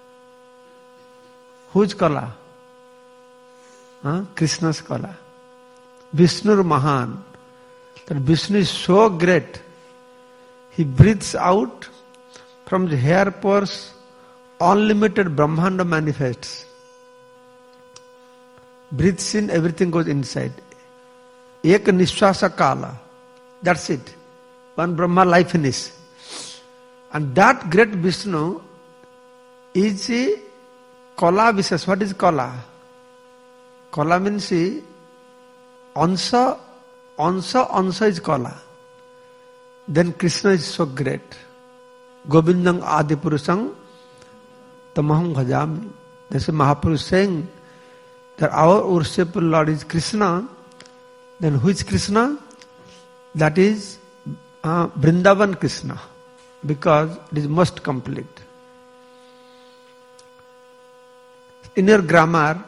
Who is Kala? Huh? Krishna's Kala. Vishnur Mahan. That Vishnu is so great. He breathes out from the hair pores, unlimited Brahmanda manifests. Breathes in, everything goes inside. Ek Nishwasa Kala. That's it. One Brahma life finish. And that great Vishnu is a Kala Vishas. What is Kala? Kala means Ansa, Ansa, Ansa is Kala. Then Krishna is so great. Govindam Adipurusam Tamaham Bhajami. That's a Mahaprabhu saying that our worshipful Lord is Krishna. Then who is Krishna? That is uh, Vrindavan Krishna. Because it is most complete. In your grammar,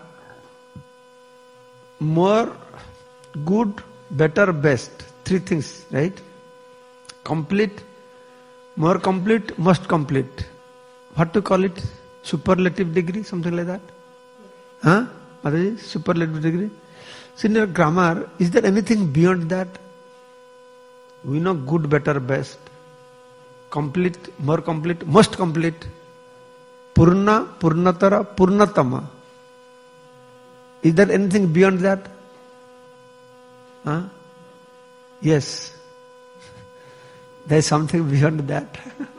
more, good, better, best. Three things, right? Complete, more complete, most complete. What to call it? Superlative degree, something like that? Huh? Mataji, superlative degree? So in your grammar, is there anything beyond that? We know good, better, best. Complete, more complete, most complete. Purna, Purnatara, Purnatama. Is there anything beyond that? Huh? Yes. There is something beyond that.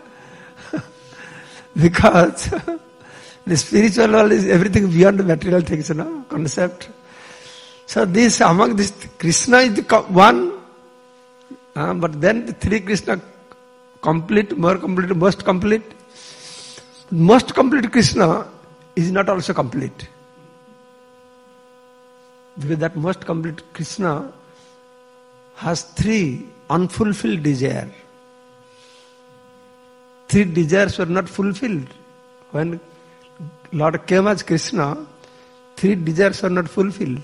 Because the spiritual world is everything beyond material things, you know, concept. So this, among this, Krishna is the one, uh, but then the three Krishna, complete, more complete, most complete. Most complete Krishna is not also complete. Because that most complete Krishna has three unfulfilled desires. Three desires were not fulfilled. When Lord came as Krishna, three desires were not fulfilled.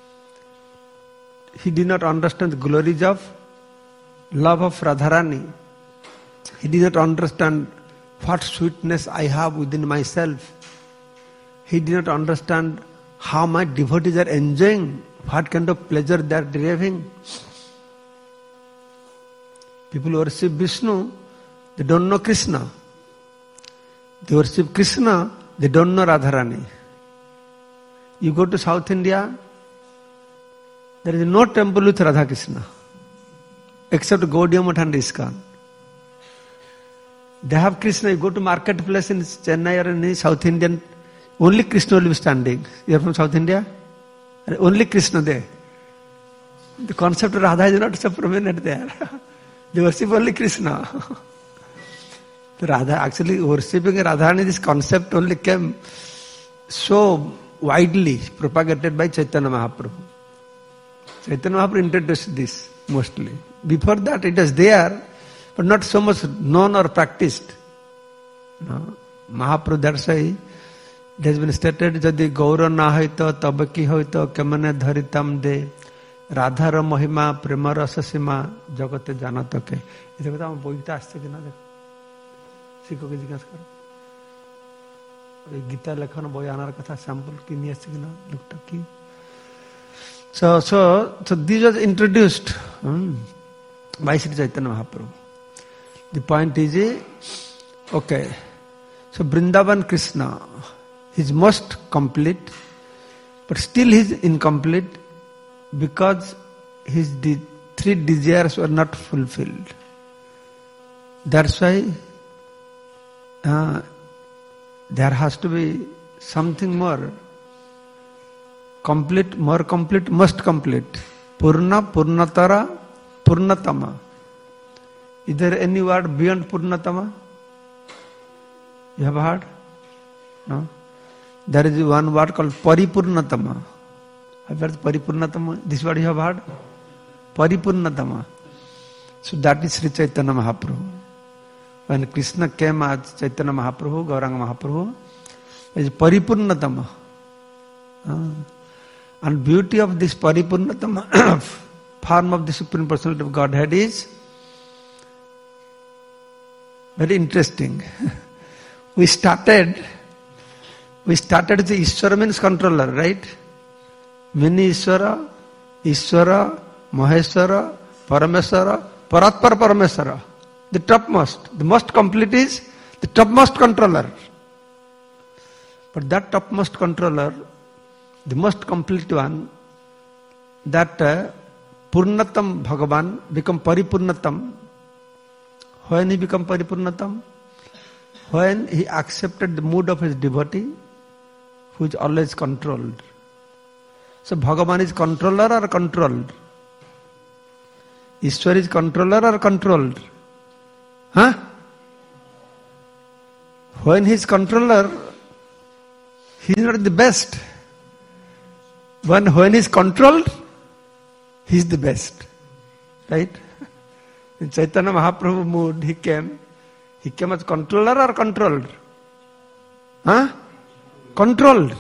He did not understand the glories of love of Radharani. He did not understand what sweetness I have within myself. He did not understand how my devotees are enjoying, what kind of pleasure they are deriving. People worship Vishnu, they don't know Krishna. They worship Krishna, they don't know Radharani. You go to South India, there is no temple with Radha Krishna, except Gaudiya Math and ISKCON. They have Krishna. You go to marketplace in Chennai or in South Indian, only Krishna will be standing. You are from South India? Only Krishna there. The concept of Radha is not so prominent there. They worship only Krishna. The Radha, actually worshipping Radharani, this concept only came so widely propagated by Chaitanya Mahaprabhu. Chaitanya Mahaprabhu introduced this mostly. Before that it was there, but not so much known or practiced. No. Mahaprabhu, that's why it has been stated, Jadi Gaura na hoito, tabaki hoito, kemane dharitam de, Radhara Mahima, Prema Rasasima, Jagate Janatoke. Is it a boy task? Siko ke jigas karo. Gita lekhana boy anar katha sample ki niye signa lukta ki. So, so, so these was introduced hmm, by Sri Chaitanya Mahaprabhu. The point is, okay, so Vrindavan Krishna is most complete, but still he is incomplete because his de- three desires were not fulfilled. That's why uh, there has to be something more. Complete, more complete, most complete. Purna, Purnatara, Purnatama. Is there any word beyond Purnatama? You have heard? No? There is one word called Paripurnatama. Have you heard Paripurnatama? This word you have heard? Paripurnatama. So that is Sri Chaitanya Mahaprabhu. When Krishna came as Chaitanya Mahaprabhu, Gauranga Mahaprabhu, is Paripurnatama. Uh, and beauty of this Paripurnatama form of the Supreme Personality of Godhead is very interesting. we started, we started the Ishvara means controller, right? Mini Ishvara, Ishvara, Maheshwara, Parameswara, Paratpara Parameswara. The topmost, the most complete is the topmost controller. But that topmost controller, the most complete one, that uh, Purnatam Bhagavan become Paripurnatam. When he become Paripurnatam? When he accepted the mood of his devotee, who is always controlled. So Bhagavan is controller or controlled? Ishwar is controller or controlled? Huh? When he is controller, he is not the best. When, when he is controlled, he is the best. Right? In Chaitanya Mahaprabhu mood, he came. He came as controller or controlled? Huh? Controlled.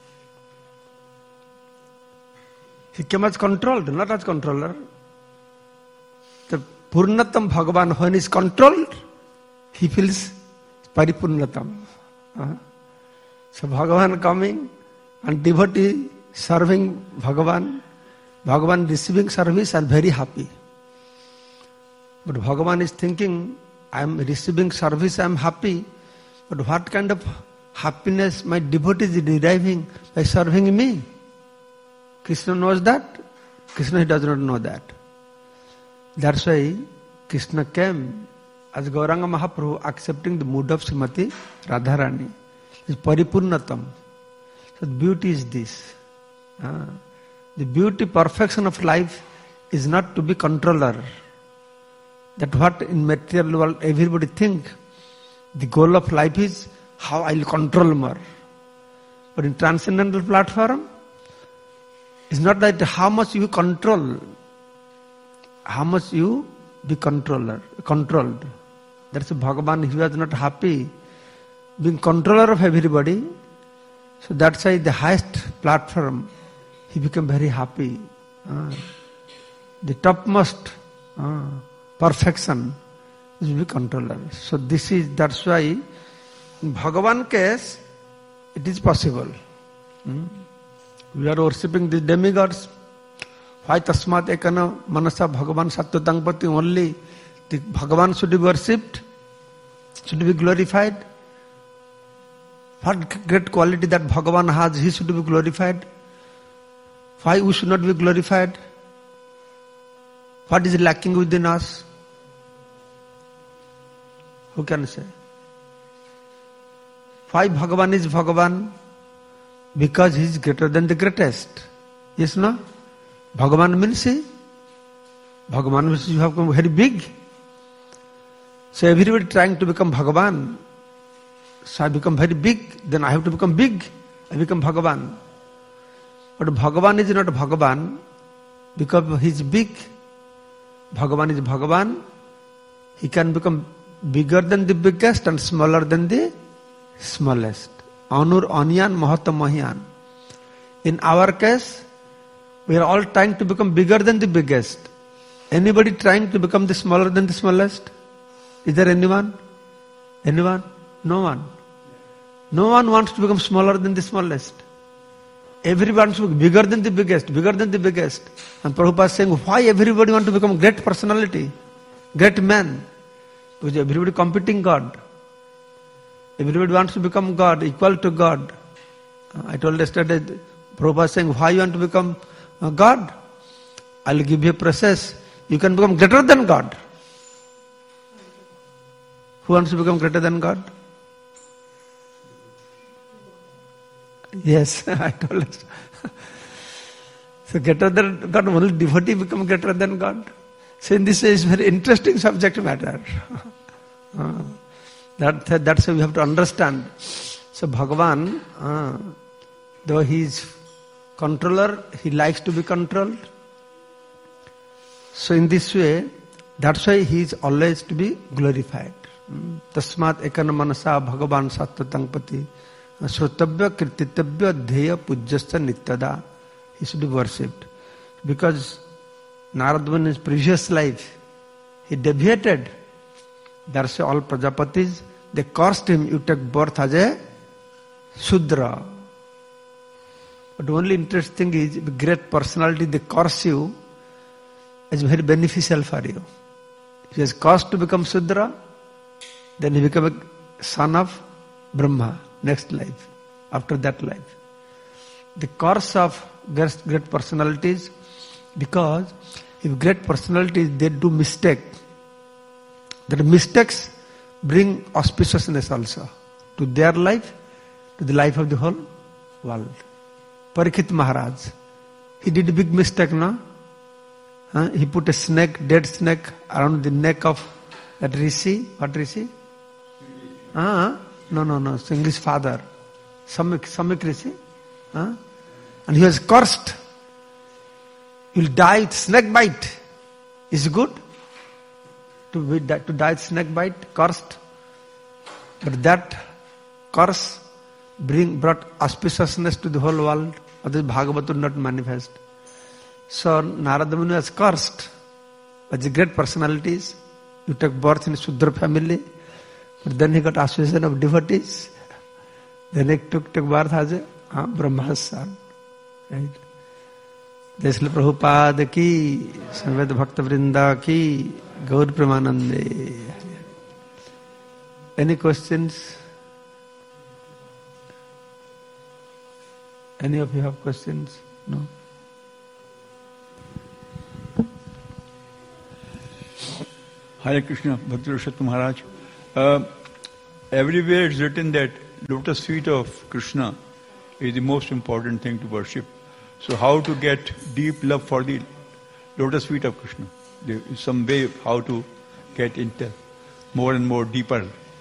He came as controlled, not as controller. The Purnatam Bhagavan, when he is controlled, he feels Paripurnatam. Uh-huh. So Bhagavan coming and devotee serving Bhagavan, Bhagavan receiving service and very happy. But Bhagavan is thinking, I am receiving service, I am happy, but what kind of happiness my devotee is deriving by serving me? Krishna knows that? Krishna does not know that. That's why Krishna came as Gauranga Mahaprabhu, accepting the mood of Srimati Radharani. It's Paripurnatam. So the beauty is this. Uh, the beauty, perfection of life is not to be controller. That what in material world everybody think, the goal of life is how I will control more. But in transcendental platform, it's not that how much you control, how much you be controller, controlled. That's Bhagavan, he was not happy being controller of everybody. So that's why the highest platform, he became very happy. Uh, the topmost uh, perfection is to be controller. So this is, that's why in Bhagavan case, it is possible. Hmm? We are worshipping the demigods. Why tasmat ekana manasa Bhagavan sattvatangpati only? The Bhagavan should be worshipped, should be glorified. What great quality that Bhagavan has, he should be glorified. Why we should not be glorified? What is lacking within us? Who can say? Why Bhagavan is Bhagavan? Because he is greater than the greatest. Yes, no? Bhagavan means he. Bhagavan means you have become very big. So everybody trying to become Bhagavan. So I become very big, then I have to become big. I become Bhagavan. But Bhagavan is not Bhagavan because he is big. Bhagavan is Bhagavan. He can become bigger than the biggest and smaller than the smallest. Anur Anyan Mahata Mahyan. In our case, we are all trying to become bigger than the biggest. Anybody trying to become the smaller than the smallest? Is there anyone? Anyone? No one. No one wants to become smaller than the smallest. Everyone wants to be bigger than the biggest, bigger than the biggest. And Prabhupada is saying, why everybody wants to become great personality, great man? Because everybody competing God. Everybody wants to become God, equal to God. I told yesterday, Prabhupada is saying, why you want to become God? I'll give you a process. You can become greater than God. Who wants to become greater than God? Yes, I told us. So greater than God, only devotee become greater than God. So in this way, it's very interesting subject matter. uh, that, that That's how we have to understand. So Bhagavan, uh, though he is controller, he likes to be controlled. So in this way, that's why he is always to be glorified. Tasmat ekana manasa Bhagavan sattvatangpati Shrotavya kirtitavya dheya pujyasya nityada. He should be worshipped. Because Narad in his previous life, he deviated. That's why all Prajapatis, they cursed him, you take birth as a Shudra. But only interesting is, the great personality, they curse you, is very beneficial for you. He has caused to become Shudra, then he became a son of Brahma, next life, after that life. The curse of great personalities, because If great personalities, they do mistake, that mistakes bring auspiciousness also to their life, to the life of the whole world. Parikshit Maharaj, he did a big mistake, no? Huh? He put a snake, dead snake, around the neck of that Rishi. What Rishi? Uh, no, no, no. It's English father. Samik, Samik Rishi. Huh? And he was cursed. You'll die with snake bite. Is it good? To, be, to die with snake bite, cursed. But that curse bring brought auspiciousness to the whole world. Otherwise Bhagavad would not manifest. So Narada Muni was cursed by the great personalities. You took birth in a Sudra family, but then he got association of devotees. Then he took, took birth as a uh, Brahma's son. Right? Jaisla Prabhupada ki, Samved Bhakta Vrinda ki, Gaur Premanande. Any questions? Any of you have questions? No? Hare Krishna, Bhakti Rashad Maharaj. Uh, everywhere it's written that lotus feet of Krishna is the most important thing to worship. So how to get deep love for the lotus feet of Krishna? There is some way how to get into more and more deeper.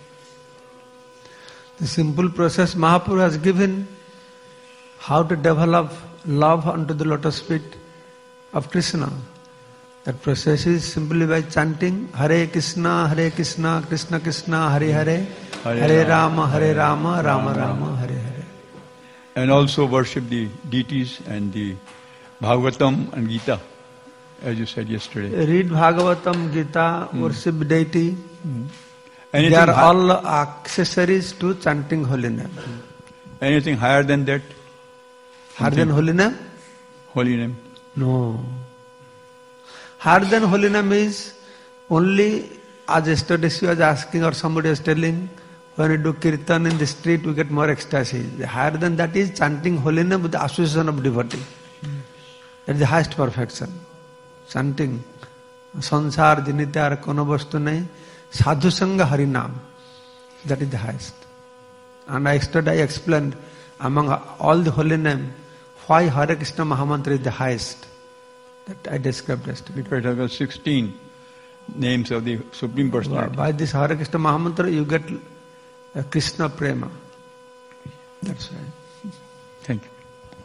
The simple process Mahaprabhu has given how to develop love unto the lotus feet of Krishna. That process is simply by chanting Hare Krishna, Hare Krishna, Krishna Krishna, Hare Hare, Hare, Hare Rama, Hare Rama, Rama Rama, Hare Hare. And also worship the deities and the Bhagavatam and Gita, as you said yesterday. Read Bhagavatam, Gita, mm. worship deity. Mm. They are hi- all accessories to chanting holy name. Mm. Anything higher than that? Higher than holy name? Holy name? No. Higher than holy name is only, as yesterday she was asking or somebody was telling, when we do kirtan in the street we get more ecstasy. The higher than that is chanting holy name with the association of devotee. Mm. That is the highest perfection. Chanting sansar jinityar kono vastu nahi sadhu sangha hari naam. That is the highest. And I yesterday I explained among all the holy name why Hare Krishna Mahamantra is the highest. That I described yesterday. Because there were sixteen names of the Supreme Personality. By this Hare Krishna Mahamantra you get a Krishna Prema. That's right. Thank you.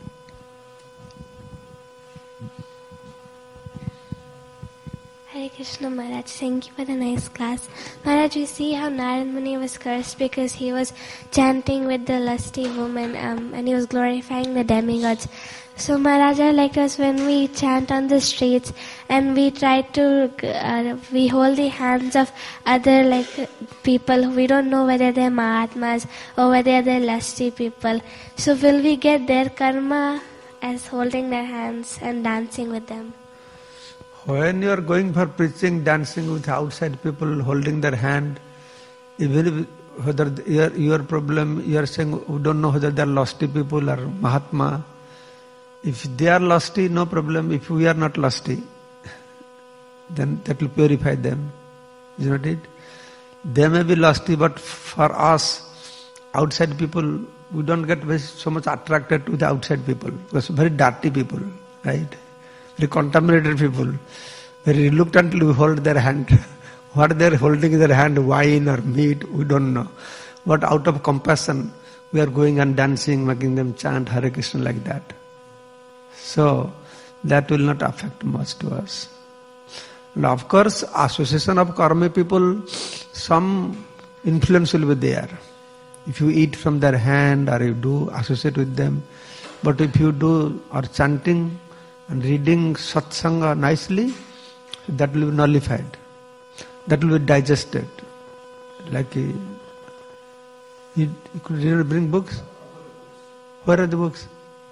Hare Krishna Maharaj, thank you for the nice class. Maharaj, we see how Narad Muni was cursed because he was chanting with the lusty woman um, and he was glorifying the demigods. So Maharaj, I like us when we chant on the streets and we try to, uh, we hold the hands of other like people who we don't know whether they're Mahatmas or whether they're lusty people. So will we get their karma as holding their hands and dancing with them? When you are going for preaching, dancing with outside people, holding their hand, even if whether your, your problem, you are saying, we don't know whether they are lusty people or Mahatma. If they are lusty, no problem. If we are not lusty, then that will purify them. Is not it? They may be lusty, but for us, outside people, we don't get very, so much attracted to the outside people. Because very dirty people, right? Very contaminated people. Very reluctantly we hold their hand. What they are holding in their hand, wine or meat, we don't know. But out of compassion, we are going and dancing, making them chant Hare Krishna like that. So, that will not affect much to us. And of course, association of karma people, some influence will be there. If you eat from their hand or you do associate with them. But if you do or chanting and reading satsanga nicely, that will be nullified. That will be digested. Like, you, you could bring books? Where are the books?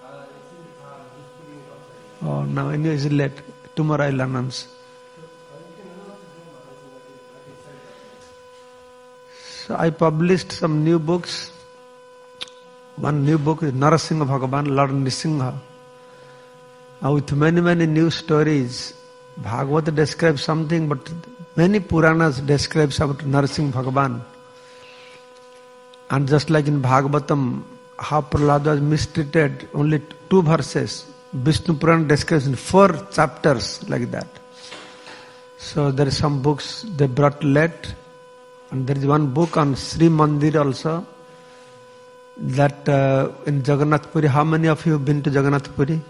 Oh, now anyway it's late. Tomorrow I'll announce. So I published some new books. One new book is Narasimha Bhagavan, Lord Nrsimha. Now with many, many new stories Bhagavata describes something, but many Puranas describes about Narsingh Bhagavan. And just like in Bhagavatam, how Prahlad was mistreated, only two verses. Vishnu Purana describes in four chapters like that. So there are some books they brought late, and there is one book on Sri Mandir also. That uh, in Jagannath Puri, how many of you have been to Jagannath Puri?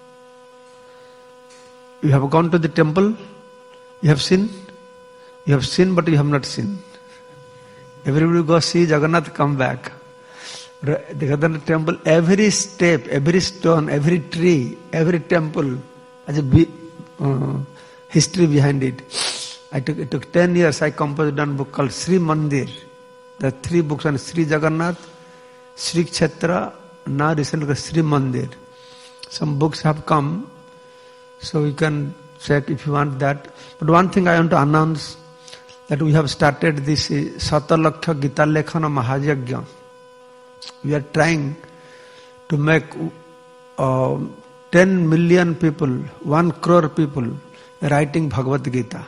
You have gone to the temple, you have seen, you have seen but you have not seen. Everybody go see Jagannath, come back. The Jagannath temple, every step, every stone, every tree, every temple has a big uh, history behind it. I took, it took ten years, I composed one book called Sri Mandir. There are three books on Sri Jagannath, Sri Kshetra, now recently Sri Mandir. Some books have come, so you can check if you want that. But one thing I want to announce, that we have started this Satalakha Gita Lekhana Mahayagya. We are trying to make uh, ten million people, one crore people writing Bhagavad Gita.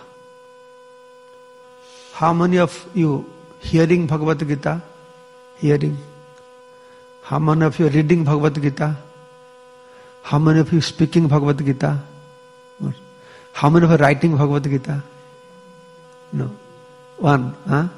How many of you hearing Bhagavad Gita? Hearing. How many of you reading Bhagavad Gita? How many of you speaking Bhagavad Gita? How many of you writing Bhagavad Gita? No. One. Huh?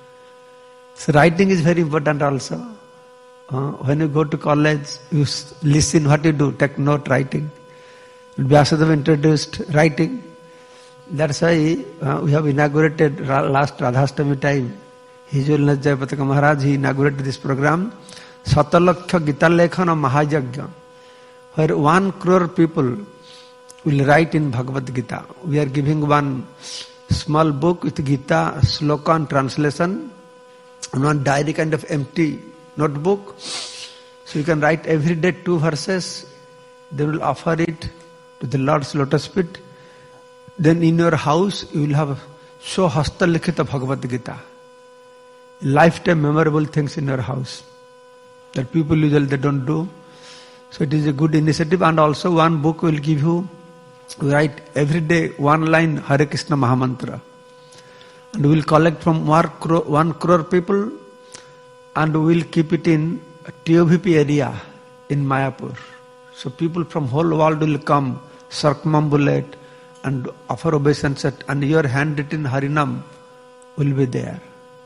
So writing is very important also. Uh, when you go to college, you listen what you do, take note, writing. Vyasadeva introduced writing. That's why uh, we have inaugurated last Radhastami time. His Holiness Jayapataka Maharaj, he inaugurated this program, Satalakha Gita Lekhana Mahayagya, where one crore people will write in Bhagavad Gita. We are giving one small book with Gita, sloka and translation, and one diary kind of empty notebook. So you can write every day two verses. They will offer it to the Lord's lotus feet. Then in your house you will have so hastalikhita Bhagavad Gita. Lifetime memorable things in your house that people usually they don't do. So it is a good initiative, and also one book will give you, write every day one line Hare Krishna Mahamantra. And we will collect from one crore, one crore people, and we will keep it in T O V P area in Mayapur. So people from whole world will come, circumambulate and offer obeisance, and your handwritten Harinam will be there.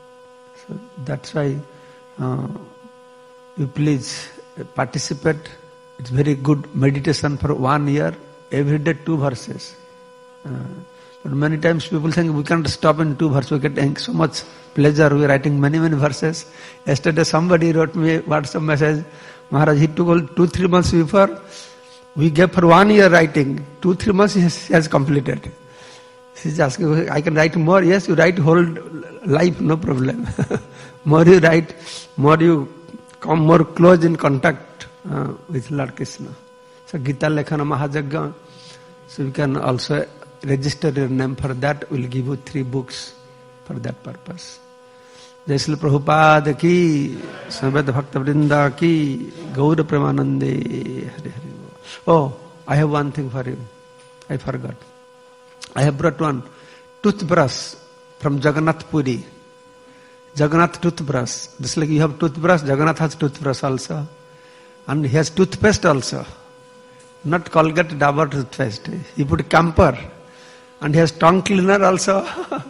So that's why uh, you please participate. It's very good meditation for one year. Every day two verses. Uh, but many times people think we can't stop in two verses. We get so much pleasure. We are writing many, many verses. Yesterday somebody wrote me a WhatsApp message. Maharaj, he took all two, three months before. We gave for one year writing. Two, three months he has, he has completed. She's asking, I can write more. Yes, you write whole life, no problem. More you write, more you come more close in contact uh, with Lord Krishna. So Gita Lekhana Mahayagya. So you can also register your name for that. We'll give you three books for that purpose. Jai Srila Prabhupada ki, Samveda Bhakta Vrinda ki, Gaura Premanande, Hare Hare. Oh, I have one thing for you. I forgot. I have brought one toothbrush from Jagannath Puri. Jagannath toothbrush. Just like you have toothbrush, Jagannath has toothbrush also. And he has toothpaste also. Not Colgate Dabur toothpaste. He put camphor. And he has tongue cleaner also.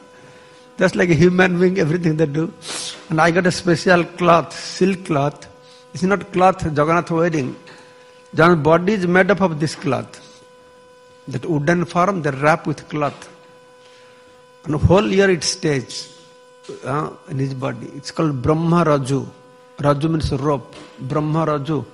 Just like a human being, everything they do. And I got a special cloth, silk cloth. It's not cloth Jagannath wearing. Jagannath's body is made up of this cloth. That wooden form, they wrap with cloth. And the whole year it stays uh, in his body. It's called Brahma Raju. Raju means rope. Brahma Raju.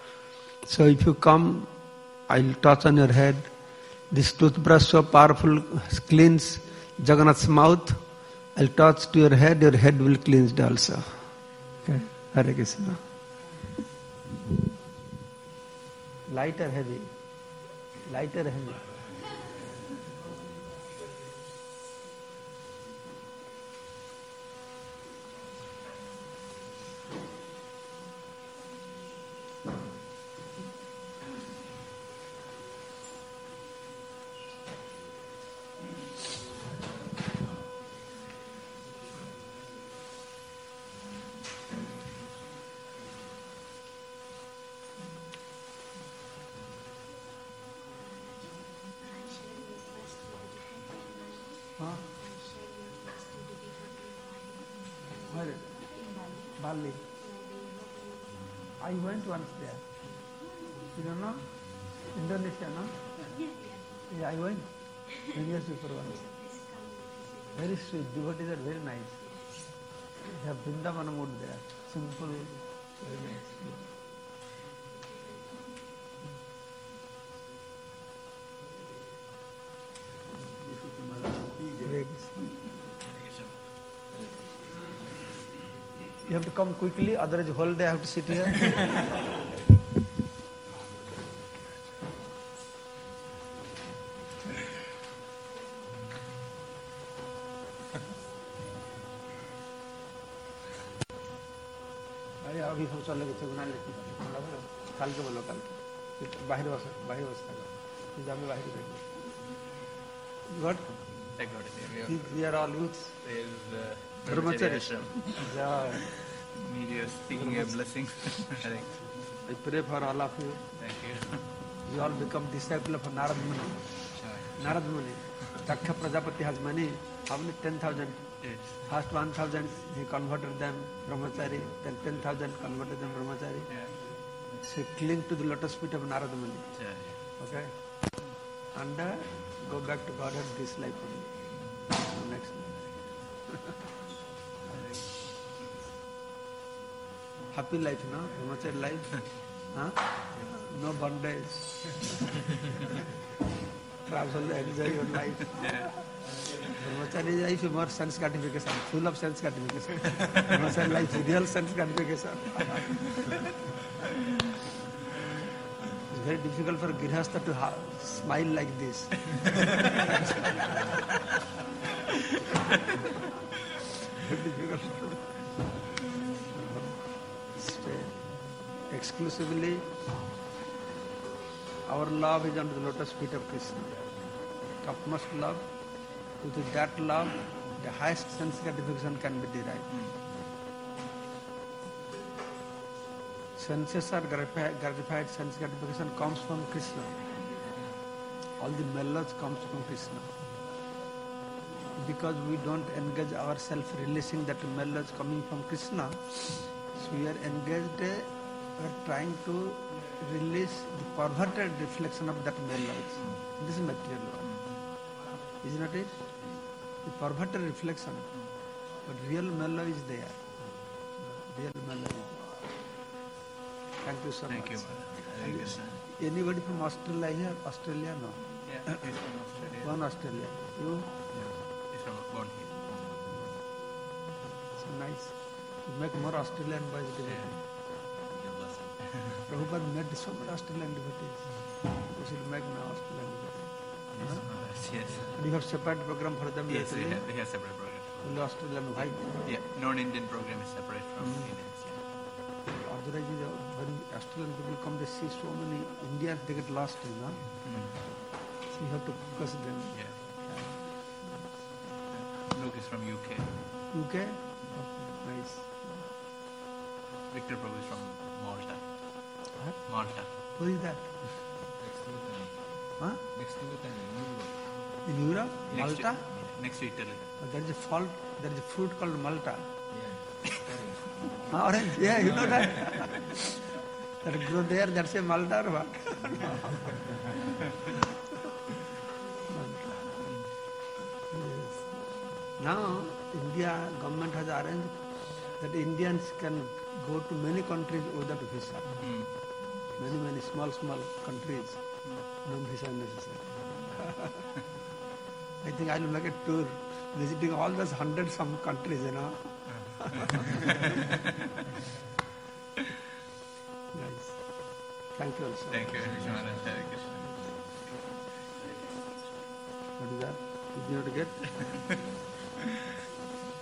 So if you come, I'll touch on your head. This toothbrush so powerful cleans Jagannath's mouth. I'll touch to your head, your head will cleanse also. Okay. Hare Krishna. Light or heavy? Light or heavy? Where? Bali. I went once there. You don't know? Indonesia, no? Yeah, I went. Many years before once. Very sweet. Devotees are very nice. They have Vrindavan mood there. Simple, very nice. You have to come quickly, otherwise the whole day I have to sit here. अरे अभी हम चले गए थे गुना लेके कल के बोलो कल के बाहर बस बाहर बस था जब मैं बाहर बैठ What? I got it. We, we are all youths. There is uh, Brahmachari. Yeah. Need your speaking your blessings. I think. I pray for all of you. Thank you. You all become disciple of Narad Muni. Sure. Narad Muni. Daksha Prajapati has many. How many? ten thousand. Yes. First one thousand he converted them Brahmachari. Then ten thousand converted them Brahmachari. Yeah. So cling to the lotus feet of Narad Muni. Sure. Okay? And uh, go back to Godhead this life only. Next life. Happy life, no? Brahmachari life. Huh? No bondage. Travel, enjoy your life. Yeah. Brahmachari life is more sense gratification, full of sense gratification. Brahmachari life is real sense gratification. It's very difficult for Grihastha to ha- smile like this. Very difficult. Stay. Exclusively, our love is under the lotus feet of Krishna. Topmost love. With that love, the highest sense gratification can be derived. Senses are gratified, gratified, sense gratification comes from Krishna. All the mellows comes from Krishna. Because we don't engage ourselves releasing that mellows coming from Krishna, so we are engaged, we are trying to release the perverted reflection of that mellows. This is material one. Is not it? The perverted reflection. But real mellow is there. Real mellow is there. Thank you so Thank much. you, Hare Krishna. Anybody from Australia here? Australia? No. Yeah, he's from Australia. One Australia. You? Yeah, he's from born here. So nice. You make more Australian boys devotees. Yeah. Prabhupada made so many Australian devotees. We should make now Australian devotees. Yes, Huh? yes. And you have separate program for them Yes, we locally? have, we have separate program. Only Australian white. Yeah, non-Indian program is separate from Mm. Indians. Yeah. Otherwise, you know, when Australian people come, they see so many Indians, they get lost, you know. Mm. So you have to focus them. Yeah. Luke is from U K. U K? Okay, nice. Victor Prabhu is from Malta. What? Malta. Who is that? Huh? Next to the In Europe? Next Malta? To, next to Italy. Oh, there is a fault, there is a fruit called Malta. Yeah. Ah, orange, yeah, you know that. That grow there, that's a Malta or what? Yes. Now, India government has arranged that Indians can go to many countries without visa. Mm. Many, many small, small countries. No visa necessary. I think I will make a tour visiting all those hundreds of countries, you know. Nice. Thank you also. Thank you, Hare Krishna. What is that? Did you not get?